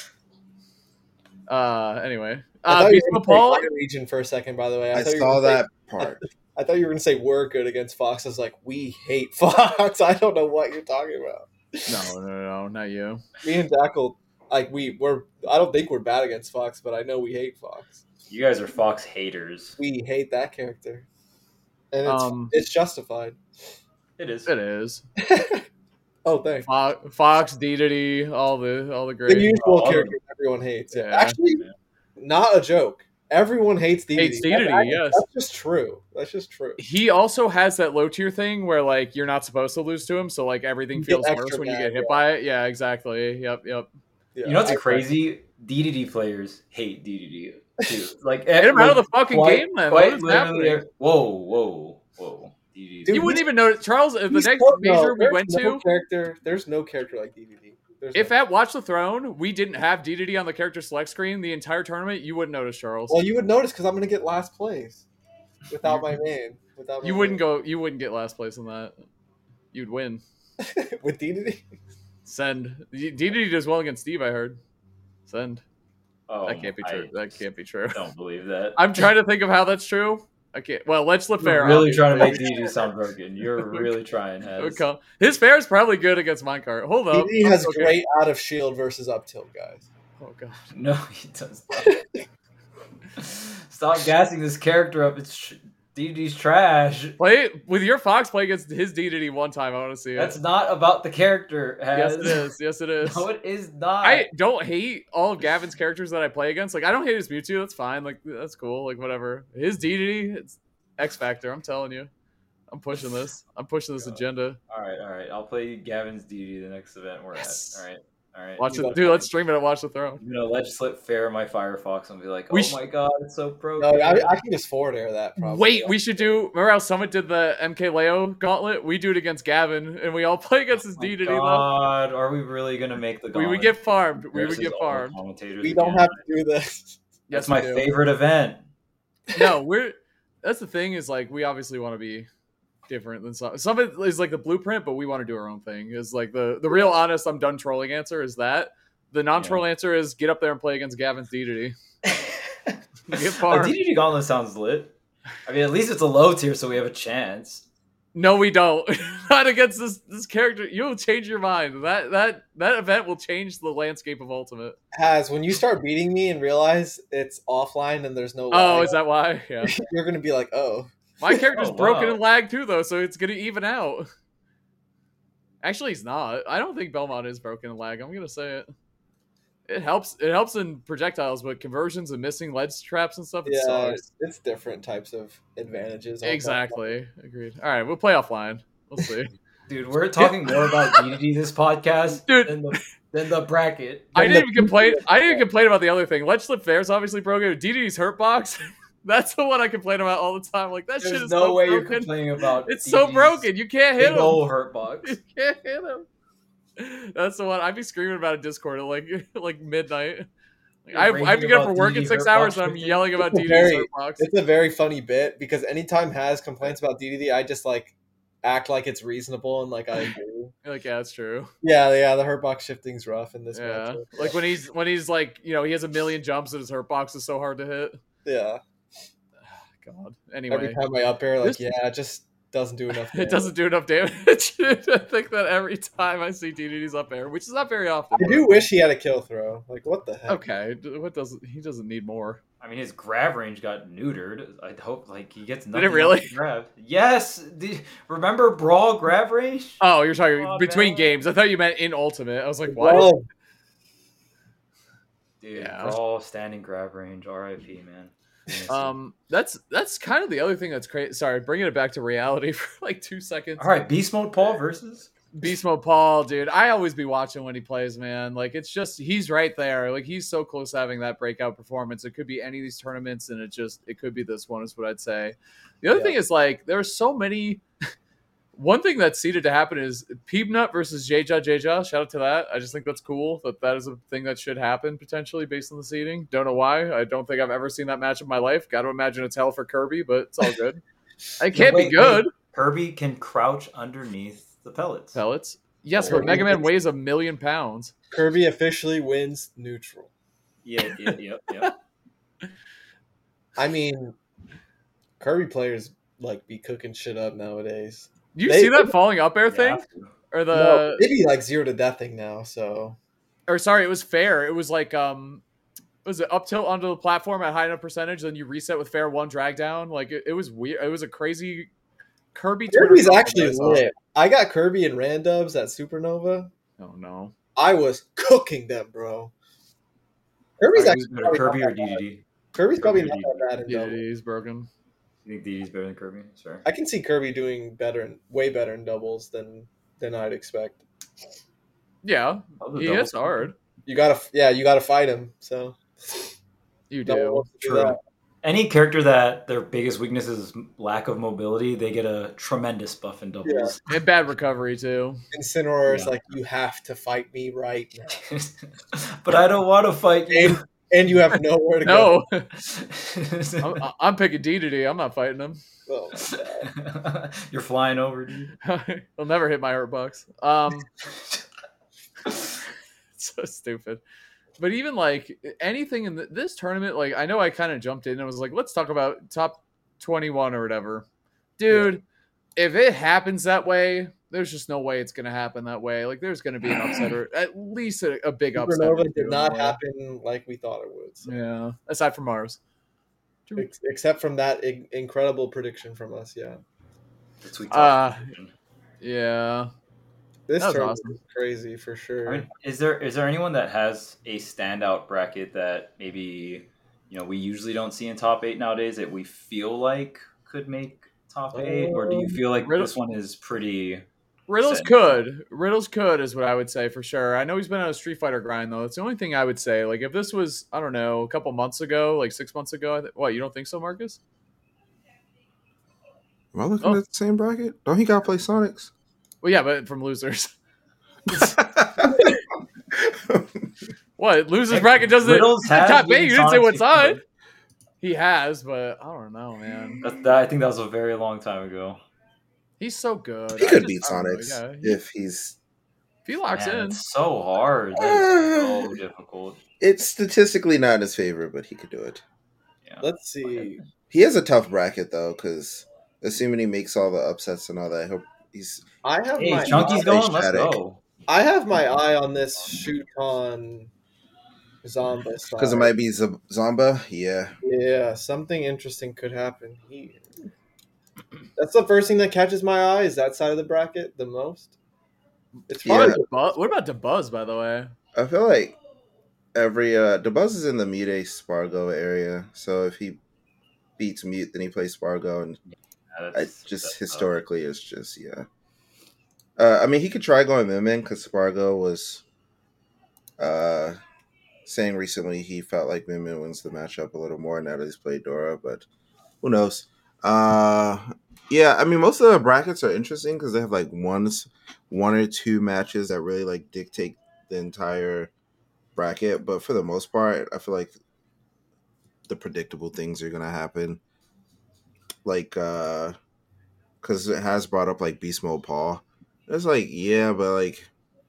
uh, anyway, I uh, thought you Beast were of going Paul. to say region for a second. By the way, I thought you were saw gonna say- that part. I thought you were going to say we're good against Fox. I was like, we hate Fox. I don't know what you're talking about. No, no, no, not you. Me and Jackal, like we we're. I don't think we're bad against Fox, but I know we hate Fox. You guys are Fox haters. We hate that character, and it's Um, it's justified. It is. It is Oh, thanks. Fo- Fox, D D D, all the all the The great. usual all of character everyone hates. Yeah. Actually, Yeah. not a joke. Everyone hates D D D. Hates D D D, That's- yes. That's just true. That's just true. He also has that low tier thing where like you're not supposed to lose to him, so like everything You get feels extra worse when you mad, get hit yeah. by it. Yeah, exactly. Yep, yep. Yeah, You know what's I- crazy? D D D players hate D D D too. Like Get him out of the fucking quite- game, then. quite What is literally- happening? Whoa, whoa, whoa. D D D. Dude, You wouldn't even know, Charles. The He's next so- major no, we there's went no to, character. There's no character like D D D. There's if no. at Watch the Throne we didn't have D D D on the character select screen the entire tournament, you wouldn't notice, Charles. Well, you would notice because I'm going to get last place without my main. Without my You wouldn't main. go. You wouldn't get last place in that. You'd win. with D D D. Send. D D D does well against Steve. I heard. Send. Oh, That can't be true. I That can't be true. don't believe that. I'm trying to think of how that's true. I can't. Well, let's flip You're fair. really trying to make obviously. D D sound broken. You're really trying, Hez. Okay. His fair is probably good against minecart. Hold up. D D D has Okay. great out of shield versus up tilt guys. Oh god. No, he does not. Stop gassing this character up. It's tr- D D D's trash. Play with your Fox. Play against his D D D one time. I want to see it. That's not about the character, yes, Hez. it is. Yes, it is. No, it is not. I don't hate all of Gavin's characters that I play against. Like, I don't hate his Mewtwo. That's fine. Like, that's cool. Like, whatever. His D D D, it's X Factor. I'm telling you. I'm pushing this. I'm pushing this agenda. All right, all right. I'll play Gavin's D D the next event we're Yes. at. All right, all right. Watch You it, got dude. Let's stream it at Watch the Throne. I'm gonna legislate fair my Firefox and be like, oh We sh- my god, it's so broken. No, I, I can just forward air that. Probably. Wait, we should do. Remember how Summit did the M K Leo gauntlet? We do it against Gavin, and we all play against his Oh my D D D. Though. God, are we really gonna make the? We would gauntlet get farmed. We would versus get all farmed. commentators we don't again? have to do this. That's Yes, my we do. favorite event. No, we're. That's the thing is like we obviously want to be different than some. Some of it is like the blueprint, but we want to do our own thing. Is like the the real honest. I'm done trolling answer is that. The non-troll answer is get up there and play against Gavin's D D D. Get A farmed. D D D gauntlet sounds lit. I mean, at least it's a low tier, so we have a chance. No, we don't. Not against this this character. You'll change your mind. That that that event will change the landscape of Ultimate. Has when you start beating me and realize it's offline and there's no Oh, lag, is that why? Yeah. you're gonna be like, oh. My character's Oh, broken wow. and lag too, though, so it's gonna even out. Actually, he's not. I don't think Belmont is broken and lag. I'm gonna say it. It helps. It helps in projectiles, but conversions and missing ledge traps and stuff. It Yeah, sucks. it's different types of advantages. I'll Exactly. Agreed. All right, we'll play offline. We'll see. Dude, we're talking more about D D D this podcast Dude. than the than the bracket. I Then didn't the- even complain. I didn't even complain about the other thing. Ledge slip fair is obviously broken. D D D's hurt box. That's the one I complain about all the time. Like that shit There's is no so way you're broken. complaining about. It's so D D's broken. You can't hit Big him. ol' hurt box. You can't hit him. That's the one. I'd be screaming about in Discord at like like midnight. Like, I, You're I have to raging get up about for work D D in six hurt hours box and I'm fifteen? yelling about D D's Very- hurt box. It's a very funny bit because anytime Has complaints about D D D, I just like act like it's reasonable and like I agree. Like yeah, that's true. Yeah, yeah, the hurt box shifting's rough in this Yeah, matchup. like when he's when he's like you know he has a million jumps and his hurt box is so hard to hit. Yeah. God. Every Anyway, time I up air, like, This- yeah, it just doesn't do enough. it damage. doesn't do enough damage. I think that every time I see D D D's up air, which is not very often. I do wish he had a kill throw. Like, what the heck? Okay, what doesn't he doesn't need more? I mean, his grab range got neutered. I hope like he gets it nothing. really? else to Grab. Yes. The, remember Brawl grab range? Oh, you're talking Oh, between man. games. I thought you meant in Ultimate. I was like, what? Well, Dude, Yeah. Brawl standing grab range. R I P man. Um, that's that's kind of the other thing that's crazy. Sorry, bringing it back to reality for like two seconds. All right, Beast Mode Paul versus. Beast Mode Paul, dude. I always be watching when he plays, man. Like it's just he's right there. Like he's so close to having that breakout performance. It could be any of these tournaments, and it just it could be this one is what I'd say. The other Yeah. thing is like there's so many. One thing that's seeded to happen is Peebnut versus Jja Jja. Shout out to that. I just think that's cool. That that is a thing that should happen potentially based on the seeding. Don't know why. I don't think I've ever seen that match in my life. Got to imagine it's hell for Kirby, but it's all good. It can't wait, be good. wait. Kirby can crouch underneath the pellets. Pellets. Yes, Oh, but Mega Man it's- weighs a million pounds. Kirby officially wins neutral. Yeah, yeah, yeah, yeah. I mean, Kirby players like be cooking shit up nowadays. You They- see that falling up air You thing? have to. Or the no, they be like zero to deathing now. So or sorry, it was fair. It was like um was it up tilt onto the platform at high enough percentage, then you reset with fair one drag down. Like it, it was weird. It was a crazy Kirby Twitter Kirby's comment actually I saw. lit. I got Kirby and Randubs at Supernova. Oh no. I was cooking them, bro. Kirby's Alright, actually who's better, probably Kirby not or that D D bad. D? Kirby's probably Kirby or not that bad in Yeah, doubles. he's broken. You think D D D's better than Kirby? Sorry. I can see Kirby doing better, in, way better in doubles than than I'd expect. Yeah, I'll do he doubles. hits hard. You gotta, yeah, you gotta fight him. So You no one do. wants to do True. that. Any character that their biggest weakness is lack of mobility, they get a tremendous buff in doubles. And bad recovery too. Incineroar is Yeah. like, you have to fight me right now, But I don't want to fight you. and, and you have nowhere to go. No, I'm, I'm picking D D D. I'm not fighting him. Oh my God. You're flying over, dude. He'll never hit my hurt box. Um, so stupid. But even like anything in th- this tournament, like I know I kind of jumped in and was like, let's talk about top twenty-one or whatever. Dude, if it happens that way, there's just no way it's going to happen that way. Like there's going to be an upset or at least a, a big upset. or Supernova two did in not the way. happen like we thought it would. So. Yeah, aside from Mars. Ex- except from that in- incredible prediction from us, yeah. The tweet Uh, talk. Yeah. This That was tournament awesome. is crazy for sure. I mean, is there is there anyone that has a standout bracket that maybe you know we usually don't see in top eight nowadays that we feel like could make top eight, or do you feel like Riddle- this one is pretty? Riddles Set. could. Riddles could is what I would say for sure. I know he's been on a Street Fighter grind though. That's the only thing I would say. Like if this was, I don't know, a couple months ago, like six months ago, I th- what, you don't think so, Marcus? Am I looking Oh. at the same bracket? Don't he got to play Sonics? Well, yeah, but from losers. What? Losers bracket doesn't Riddles has top been eight. You didn't say Sonic what side. sixteen. He has, but I don't know, man. That, that, I think that was a very long time ago. He's so good. he I could just- beat I don't know, Sonics yeah, he- if he's. if he locks Man, in. it's so hard. That is so difficult. It's statistically not in his favor, but he could do it. Yeah. Let's see. He has a tough bracket though, because assuming he makes all the upsets and all that, he'll, he's I have Hey, my Chunky's eye, going. Let's Shattuck. go. I have my eye on this shoot on Zomba because it side. might be Z- Zomba. Yeah, Yeah, something interesting could happen here. That's the first thing that catches my eye. Is that side of the bracket the most? It's Yeah. probably What about, what about DeBuzz, by the way? I feel like every uh the buzz is in the Mute Spargo area, so if he beats Mute, then he plays Spargo, and Yeah, I that's, just that's historically it's just yeah. Uh, I mean, he could try going Moomin because Spargo was uh saying recently he felt like Moomin wins the matchup a little more now that he's played Dora, but who knows? Uh, yeah, I mean, most of the brackets are interesting because they have like one, one or two matches that really like dictate the entire bracket. But for the most part, I feel like the predictable things are gonna happen. Like, uh, because it has brought up like Beast Mode Paul. It's like, yeah, but like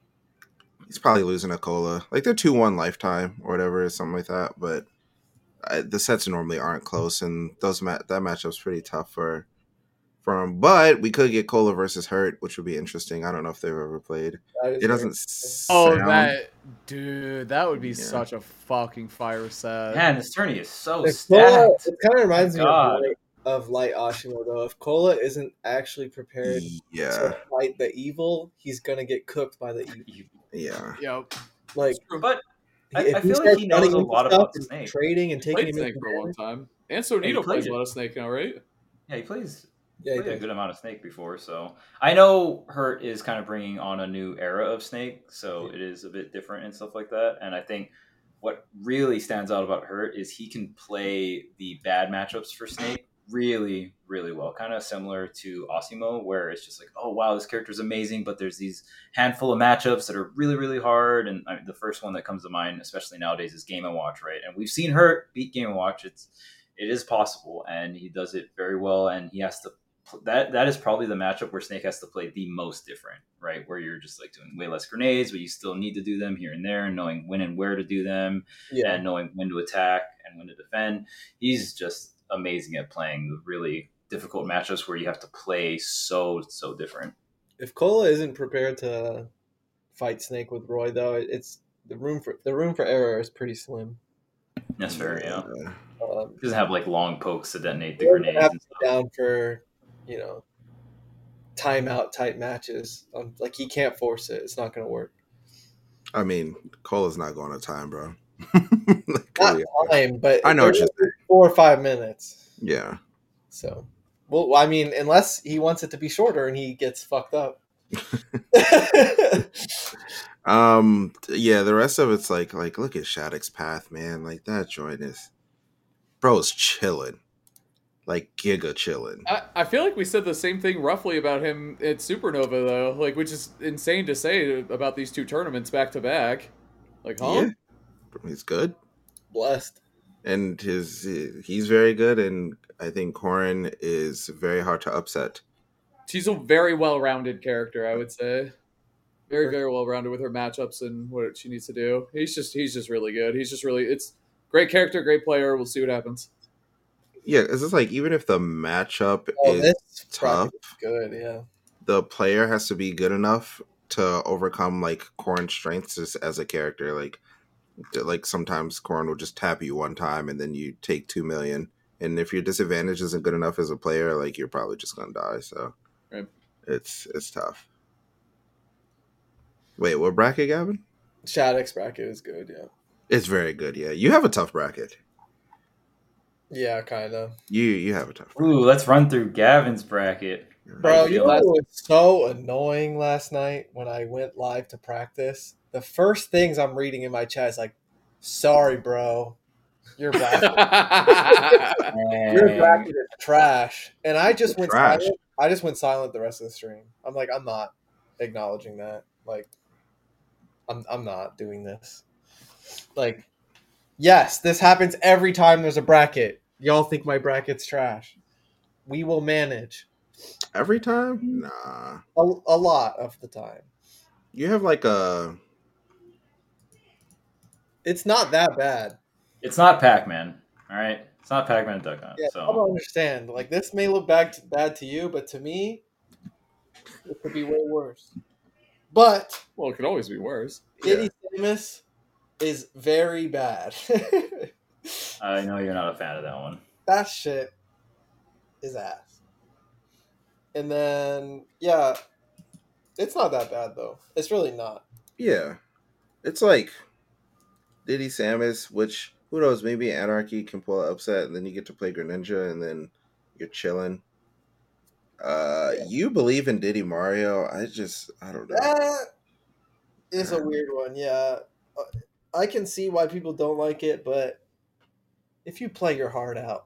he's probably losing a cola. Like they're two one lifetime or whatever, something like that. But I, the sets normally aren't close, and those ma- that matchup's pretty tough for for him. But we could get Cola versus Hurt, which would be interesting. I don't know if they've ever played. that is It very- doesn't Oh, sound. that dude, that would be Yeah. such a fucking fire set. Man, this tourney is so If Cola, stacked. it kind of reminds me of God. light, of light Ashimo though. If Cola isn't actually prepared Yeah, to fight the evil, he's gonna get cooked by the evil. yeah. Yep. Like, But I, if I he feel like starts he knows running a into lot stuff about the and snake. trading and taking Played him Snake into for a long damage, time. And Yeah, he Sonito played plays a it. lot of Snake now, right? Yeah, he plays yeah, he played a does. good amount of Snake before, so I know Hurt is kind of bringing on a new era of Snake, so it is a bit different and stuff like that. And I think what really stands out about Hurt is he can play the bad matchups for Snake really, really well. Kind of similar to Osimo, where it's just like, oh wow, this character is amazing, but there's these handful of matchups that are really, really hard. And I mean, the first one that comes to mind, especially nowadays, is Game and Watch, right? And we've seen Hurt beat Game and Watch. It's it is possible, and he does it very well. And he has to that that is probably the matchup where Snake has to play the most different, right? Where you're just like doing way less grenades, but you still need to do them here and there, and knowing when and where to do them, Yeah, and knowing when to attack and when to defend. He's just amazing at playing the really difficult matchups where you have to play so so different. if Cola isn't prepared to fight Snake with Roy, though, it- it's the room for the room for error is pretty slim. That's fair, yeah. Um, He doesn't have like long pokes to detonate the We're gonna grenades have and to stuff. be down for, you know, timeout type matches. Um, like he can't force it; it's not going to work. I mean, Cola's not going to time, bro. Like, Not yeah. time, but I know what they're you're gonna be four or five minutes. Yeah. So, well, I mean, unless he wants it to be shorter and he gets fucked up. Um. Yeah. The rest of it's like, like, look at Shattuck's path, man. Like that joint is, bro's chilling, like giga chilling. I, I feel like we said the same thing roughly about him at Supernova, though. Like, which is insane to say about these two tournaments back to back. Like, huh? Yeah, he's good, Blessed. and his he's very good, and I think Corin is very hard to upset. She's a very well-rounded character, I would say. Very, very well-rounded with her matchups and what she needs to do. He's just, he's just really good. He's just really, it's great character, great player. We'll see what happens. Yeah, it's just like even if the matchup Oh, is this tough, bracket is good. Yeah. the player has to be good enough to overcome like Corin's strengths as, as a character. Like, like sometimes Corin will just tap you one time and then you take two million. And if your disadvantage isn't good enough as a player, like you're probably just gonna die. So Right. it's it's tough. Wait, what bracket, Gavin? Shattuck's bracket is good. Yeah. It's very good. Yeah, you have a tough bracket. Yeah, kind of. You you have a tough bracket. Ooh, let's run through Gavin's bracket. Bro, I you feel know that- what was so annoying last night when I went live to practice? The first things I'm reading in my chat is like, sorry, bro. Your bracket, your Dang. bracket is trash. And I just went Trash. silent. I just went silent the rest of the stream. I'm like, I'm not acknowledging that. Like, I'm I'm not doing this. Like, yes, this happens every time there's a bracket. Y'all think my bracket's trash. We will manage. Every time? Nah. A, a lot of the time. You have like a It's not that bad. It's not Pac-Man, all right? It's not Pac-Man and Duck Hunt. Yeah, so I don't understand. Like this may look bad bad to you, but to me, it could be way worse. But Well, it could always be worse. Diddy Samus is very bad. I know you're not a fan of that one. That shit is ass. And then yeah, it's not that bad though. It's really not. Yeah, it's like Diddy Samus, which who knows? Maybe Anarchy can pull an upset, and then you get to play Greninja, and then you're chilling. Uh, Yeah. You believe in Diddy Mario? I just I don't know. That is a weird one. Yeah, I can see why people don't like it, but if you play your heart out,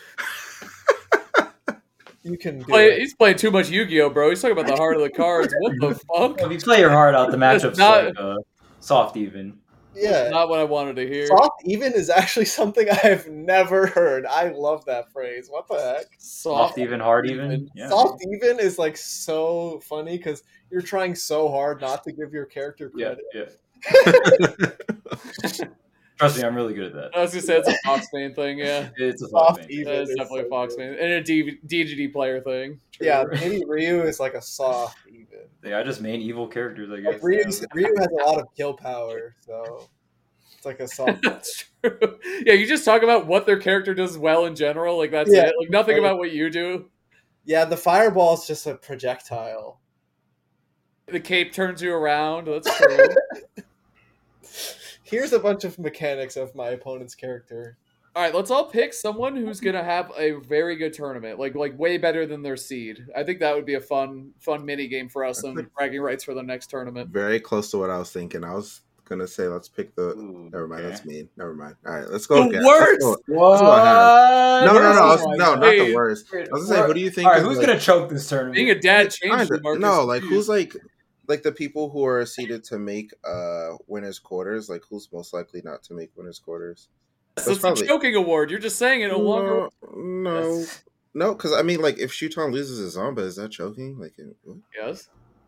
you can do Play, it. he's playing too much Yu-Gi-Oh, bro. He's talking about the heart of the cards. What the fuck? Well, if you play your heart out, the That's matchup's not- like uh, soft even. Yeah, Not what I wanted to hear. soft even is actually something I've never heard. I love that phrase. What the heck? Soft even, hard even. Yeah. Soft even is like so funny because you're trying so hard not to give your character Yeah, credit. yeah. Trust me, I'm really good at that. I was gonna say it's a Fox main thing, yeah. It's a Soft soft even. That is is definitely so a Fox good. main. And a D- D player thing. True. Yeah, maybe Ryu is like a soft even. Yeah, I just main evil characters, I guess. Like Ryu's, Ryu has a lot of kill power, so it's like a soft. That's true. Yeah, you just talk about what their character does well in general. Like, that's Yeah. it. Like, nothing about what you do. Yeah, the fireball is just a projectile. The cape turns you around. That's true. Here's a bunch of mechanics of my opponent's character. All right, let's all pick someone who's gonna have a very good tournament, like like way better than their seed. I think that would be a fun fun mini game for us and bragging rights for the next tournament. Very close to what I was thinking. I was gonna say let's pick the. Ooh, Never mind, okay. that's mean. Never mind. All right, let's go. The again. worst! Let's go. What? No, no, no, I was- Oh my no, God. not the worst. Wait, I was gonna say, who do you think? All right, is, who's like- gonna choke this tournament? Being a dad changed Kinda. you, Marcus. No, like who's like like the people who are seeded to make uh winners quarters. Like who's most likely not to make winners quarters? That's That's a probably- choking award. You're just saying it no longer. No, no, That's- no. Because I mean, like, if Shuton loses a Zomba, is that choking? Like, what? Yes.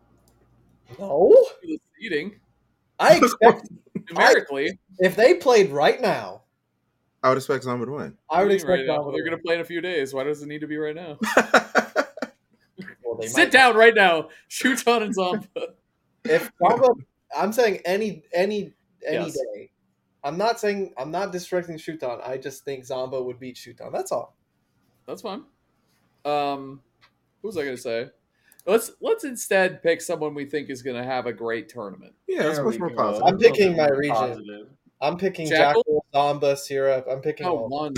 No, The seeding I expect numerically. if they played right now, I would expect Zomba to win. I would right expect now. Zomba to They're gonna win. play in a few days. Why does it need to be right now? Well, they Sit might- down right now. Shoot on and Zomba. If Zomba, I'm saying any any any Yes. day. I'm not saying I'm not disrespecting Shuton. I just think Zomba would beat Shuton. That's all. That's fine. Um, what was I gonna say? Let's let's instead pick someone we think is gonna have a great tournament. Yeah, that's There much we more go. positive. I'm picking my More region. positive. I'm picking Jackal? Jackal, Zomba, Syrup. I'm picking Oh, all. one.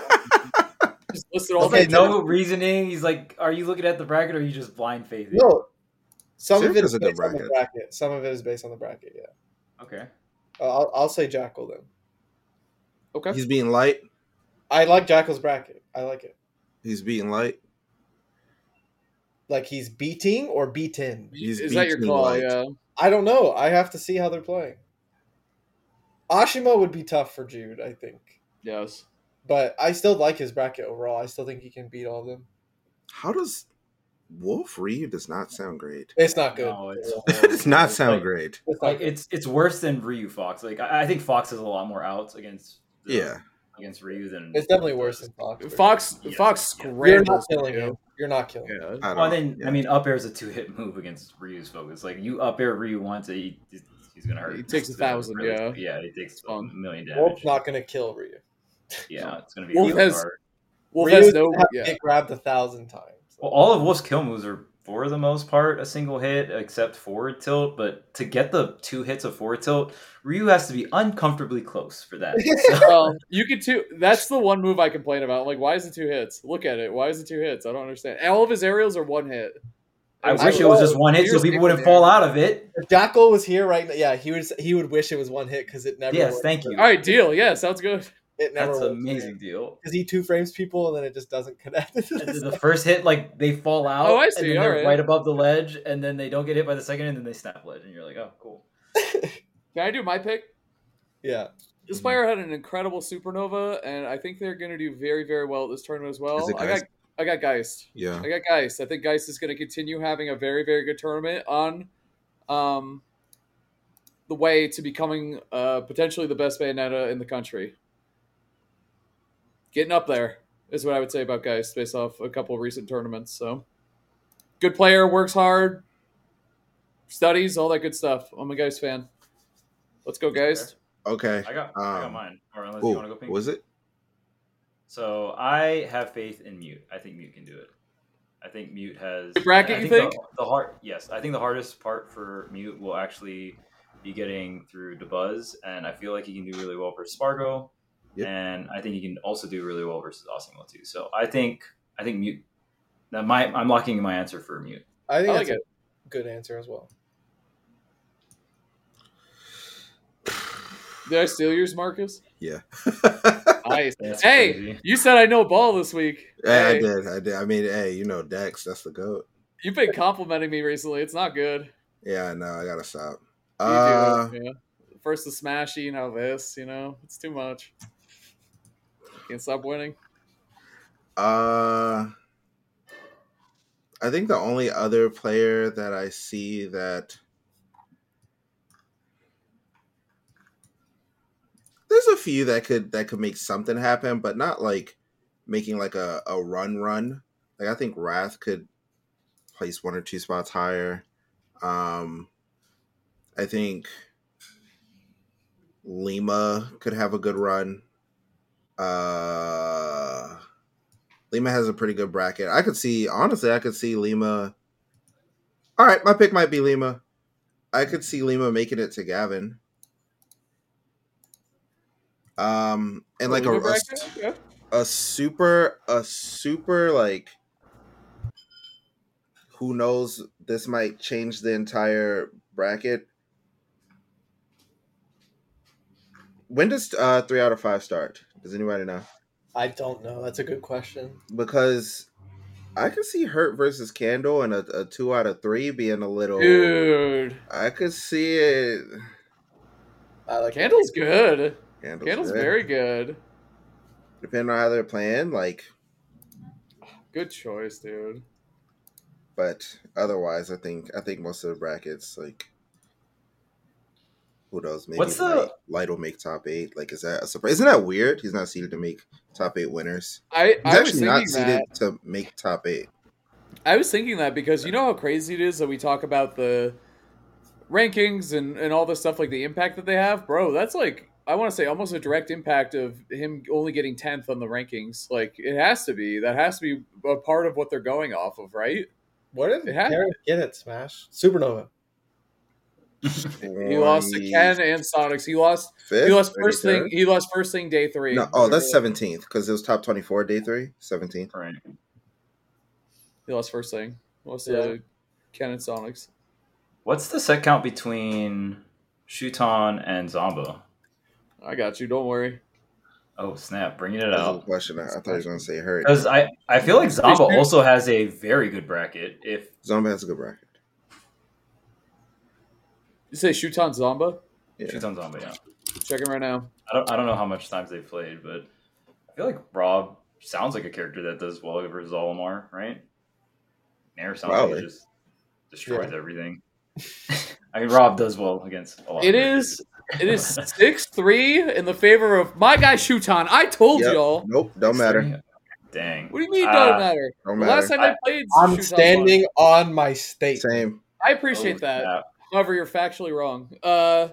Just listed all Okay, Okay, the no reasosoning. He's like, are you looking at the bracket or are you just blind faithing? No, some Syrup of it is is a good based on the bracket. bracket. Some of it is based on the bracket. Yeah, Okay. uh, I'll I'll say Jackal then. Okay. He's being light. I like Jackal's bracket. I like it. He's beating light. Like he's beating or beaten. He's Is that your beating call? light. Yeah. I don't know. I have to see how they're playing. Ashima would be tough for Jude, I think. Yes. But I still like his bracket overall. I still think he can beat all of them. How does Wolf Ryu does not sound great? It's not good. No, it's It does not It's sound like- great. It's not Like good. it's it's worse than Ryu Fox. Like I, I think Fox has a lot more outs against the- Yeah. against Ryu than It's definitely worse than Fox. for Fox Yeah. Fox Yeah. You're not scrambles. killing you. him. You're not killing him. Yeah. I don't Well, know. then Yeah. I mean, up air is a two hit move against Ryu's focus. Like you up air Ryu once, he he's gonna hurt. He takes a It's gonna thousand, really- yeah. Yeah, he takes a fun. million Wolf's damage. not going to kill Ryu. Yeah, it's gonna be Wolf really has- hard. Wolf Ryu's has no. gonna have to Yeah. get grabbed a thousand times. Well, all of Wolf's kill moves are, for the most part, a single hit, except forward tilt. But to get the two hits of forward tilt, Ryu has to be uncomfortably close for that. So, Well, you could too. That's the one move I complain about. Like, why is it two hits? Look at it. Why is it two hits? I don't understand. All of his aerials are one hit. I I wish it was know. just one hit, so Here's people the wouldn't thing. fall out of it. If Jackal was here right now, yeah, he would he would wish it was one hit because it never. Yes, works. thank you. All right, deal. Yeah, sounds good. It never. That's works. an amazing deal. Because he two frames people and then it just doesn't connect. And then the first hit, like they fall out, Oh, I see, and then they're alright. right above the ledge, and then they don't get hit by the second, and then they snap ledge, and you're like, oh, cool. Can I do my pick? Yeah. This Mhm. player had an incredible supernova, and I think they're going to do very, very well at this tournament as well. Is it I Geist? got, I got Geist. Yeah. I got Geist. I think Geist is going to continue having a very, very good tournament on, um, the way to becoming uh, potentially the best Bayonetta in the country. getting up there is what I would say about Geist based off a couple of recent tournaments. So, good player, works hard, studies, all that good stuff. I'm a Geist fan. Let's go, Geist. Okay. I got, um, I got mine. Or unless ooh, you want to go pink. what was it? So I have faith in Mute. I think Mute can do it. I think Mute has The bracket, I you think? think? The, the hard, yes. I think the hardest part for Mute will actually be getting through DeBuzz, and I feel like he can do really well versus Spargo, Yep. and I think he can also do really well versus Osimo too. So I think I think Mute. That my I'm locking in my answer for Mute. I think I like that's it. a good answer as well. Did I steal yours, Marcus? Yeah. Nice. That's Hey, crazy. you said I know ball this week. Yeah, I Hey, did. I did. I mean, hey, you know, Dex, that's the goat. you've been complimenting me recently. It's not good. Yeah, I know. I gotta stop. You Uh, do. Yeah. First the smashy, now this. You know, it's too much. Can't stop winning. uh, I think the only other player that I see that there's a few that could that could make something happen, but not like making like a, a run run. Like I think Wrath could place one or two spots higher. Um, I think Lima could have a good run. Uh, Lima has a pretty good bracket. I could see, honestly, I could see Lima. All right, my pick might be Lima. I could see Lima making it to Gavin. Um, and like a, Lima a, bracket? Yeah. a super, a super like, who knows? This might change the entire bracket. When does uh, three out of five start? Does anybody know? I don't know. That's a good question. Because I could see Hurt versus Candle and a, a two out of three being a little. Dude, I could see it. I like Candle's good. Candle's, Candle's good. very good. Depending on how they're playing, like, Good choice, dude. but otherwise, I think I think most of the brackets, like, who knows? Maybe What's the- Light, Light will make top eight. Like, is that a surprise? Isn't that weird? He's not seeded to make top eight winners. I, He's I was actually not thinking seeded that. to make top eight. I was thinking that because you know how crazy it is that we talk about the rankings and, and all this stuff, like the impact that they have, bro. That's like, I want to say almost a direct impact of him only getting tenth on the rankings. Like, it has to be. That has to be a part of what they're going off of, right? What did It had- Terrence get at Smash? Supernova. He lost to Ken and Sonics. He lost. Fifth, He lost first thing. thirty-third? He lost first thing day three. No, oh, that's seventeenth because it was top twenty-four day three. seventeenth. Right. He lost first thing. Lost Yeah. to Ken and Sonics. What's the set count between Shuton and Zomba? I got you. Don't worry. Oh snap! Bringing it That's a good out question. I, I thought you were going to say Hurt. because I I feel like Zomba also has a very good bracket. If Zombie has a good bracket. You say Shuton Zomba? Yeah. Shuton Zomba, yeah. Checking right now. I don't I don't know how much times they've played, but I feel like Rob sounds like a character that does well versus Olimar, right? Nair sounds like Probably. he just destroys Yeah. everything. I mean, Rob does well against a lot. It of is. It is six three in the favor of my guy Shuton. I told Yep. y'all. Nope, don't matter. Dang. What do you mean? Uh, Doesn't matter. Don't The matter. last time I played, I'm Shuton standing on my state. Same. won. I appreciate Oh, that. snap. However, you're factually wrong. Uh,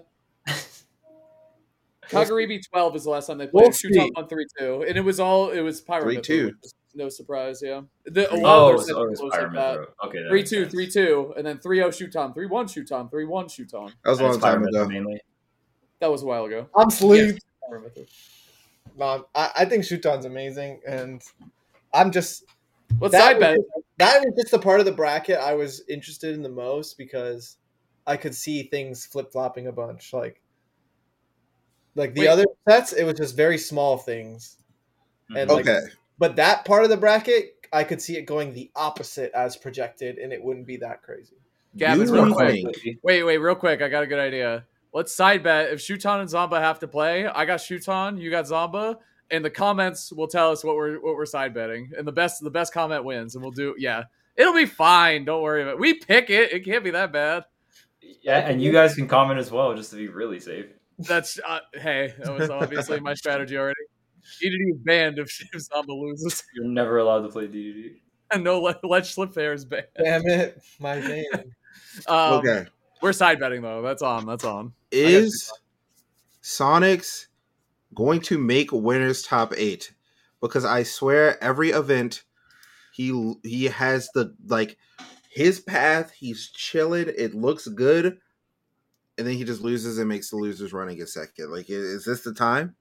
Kagaribi twelve is the last time they played. We'll Shuton see. won three two, and it was all it was Pyro three two. Mythra, which is no surprise. Yeah. The, a lot Oh, of their so it was sets close like that. Pyramid. Okay, that Three makes two, sense. three two, and then three zero Shuton, three one Shuton, three one Shuton. That was a And long it's time Pyramid ago. mainly. That was a while ago. I'm sleep. Yes, Pyro Mythra. No, I, I think Shuton's amazing, and I'm just Let's that side was bet. just- that was just the part of the bracket I was interested in the most because I could see things flip flopping a bunch. Like, like the Wait. other sets, it was just very small things, and like, Okay. but that part of the bracket, I could see it going the opposite as projected, and it wouldn't be that crazy. Gavin, You real think- quick. Wait, wait, real quick. I got a good idea. Let's side bet. If Shuton and Zomba have to play, I got Shuton, you got Zomba, and the comments will tell us what we're what we're side betting. And the best the best comment wins, and we'll do yeah. It'll be fine. Don't worry about it. We pick it. It can't be that bad. Yeah, and you guys can comment as well, just to be really safe. That's uh, hey, that was obviously my strategy already. D D D is banned if Samba loses. You're never allowed to play D D D. And no let, let slip there is banned. Damn it, my vein. Um, Okay. We're side betting though. That's on. That's on. Is Sonics going to make winners top eight? Because I swear every event he he has the like his path, he's chilling, it looks good, and then he just loses and makes the losers run and get second. Like, is this the time?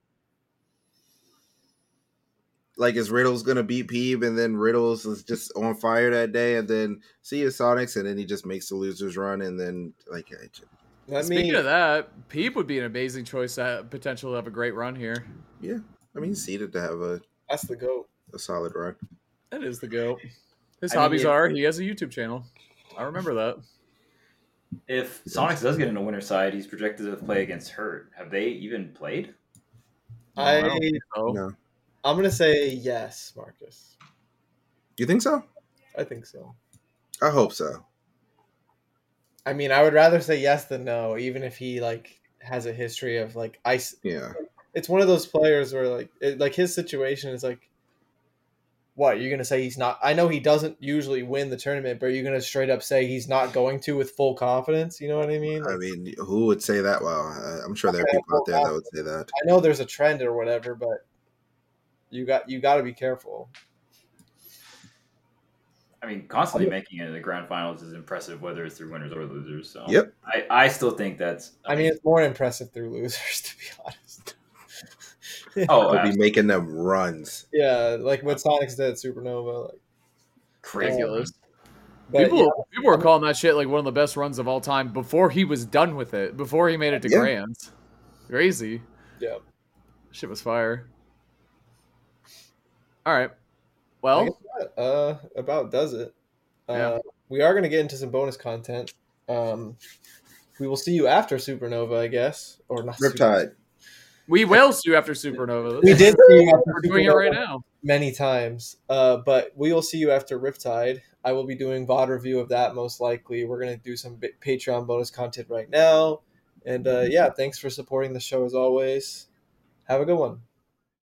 Like, is Riddles gonna beat Peeb and then Riddles is just on fire that day, and then see you Sonics, and then he just makes the losers run, and then like. Let Speaking me, of that, Peep would be an amazing choice. That potential to have a great run here. Yeah, I mean, he's seated to have a that's the goat. a solid run. That is the goat. His I mean, hobbies it- are he has a YouTube channel. I remember that. If Sonics does get into winner's side, he's projected to play against Hurt. Have they even played? No, I, don't think so. No, I'm gonna say yes, Marcus. you think so? I think so. I hope so. I mean, I would rather say yes than no, even if he like has a history of like ice. Yeah, It's one of those players where like it, like his situation is like, what you're gonna say he's not? I know he doesn't usually win the tournament, but you're gonna straight up say he's not going to with full confidence. You know what I mean? I Like, mean, who would say that? Well, uh, I'm sure there are people out there that would say that. I know there's a trend or whatever, but you got you got to be careful. I mean, constantly making it in the grand finals is impressive, whether it's through winners or losers. So Yep. I, I still think that's. I mean, it's more impressive through losers, to be honest. oh, They'll be absolutely. making them runs. Yeah, like what Sonics did at Supernova. Like, Crazy. Ridiculous. but People, yeah, people were calling that shit like one of the best runs of all time before he was done with it. Before he made it to Yeah. grands. Crazy. yeah. Shit was fire. All right. I Well, guess that, uh, about does it. Uh, Yeah. We are going to get into some bonus content. Um, we will see you after Supernova, I guess, or not. Riptide. we will see you after Supernova. We did see you after We're doing it right Supernova now. many times, uh, but we will see you after Riptide. I will be doing V O D review of that most likely. We're going to do some bi- Patreon bonus content right now. And uh, yeah, thanks for supporting the show as always. Have a good one.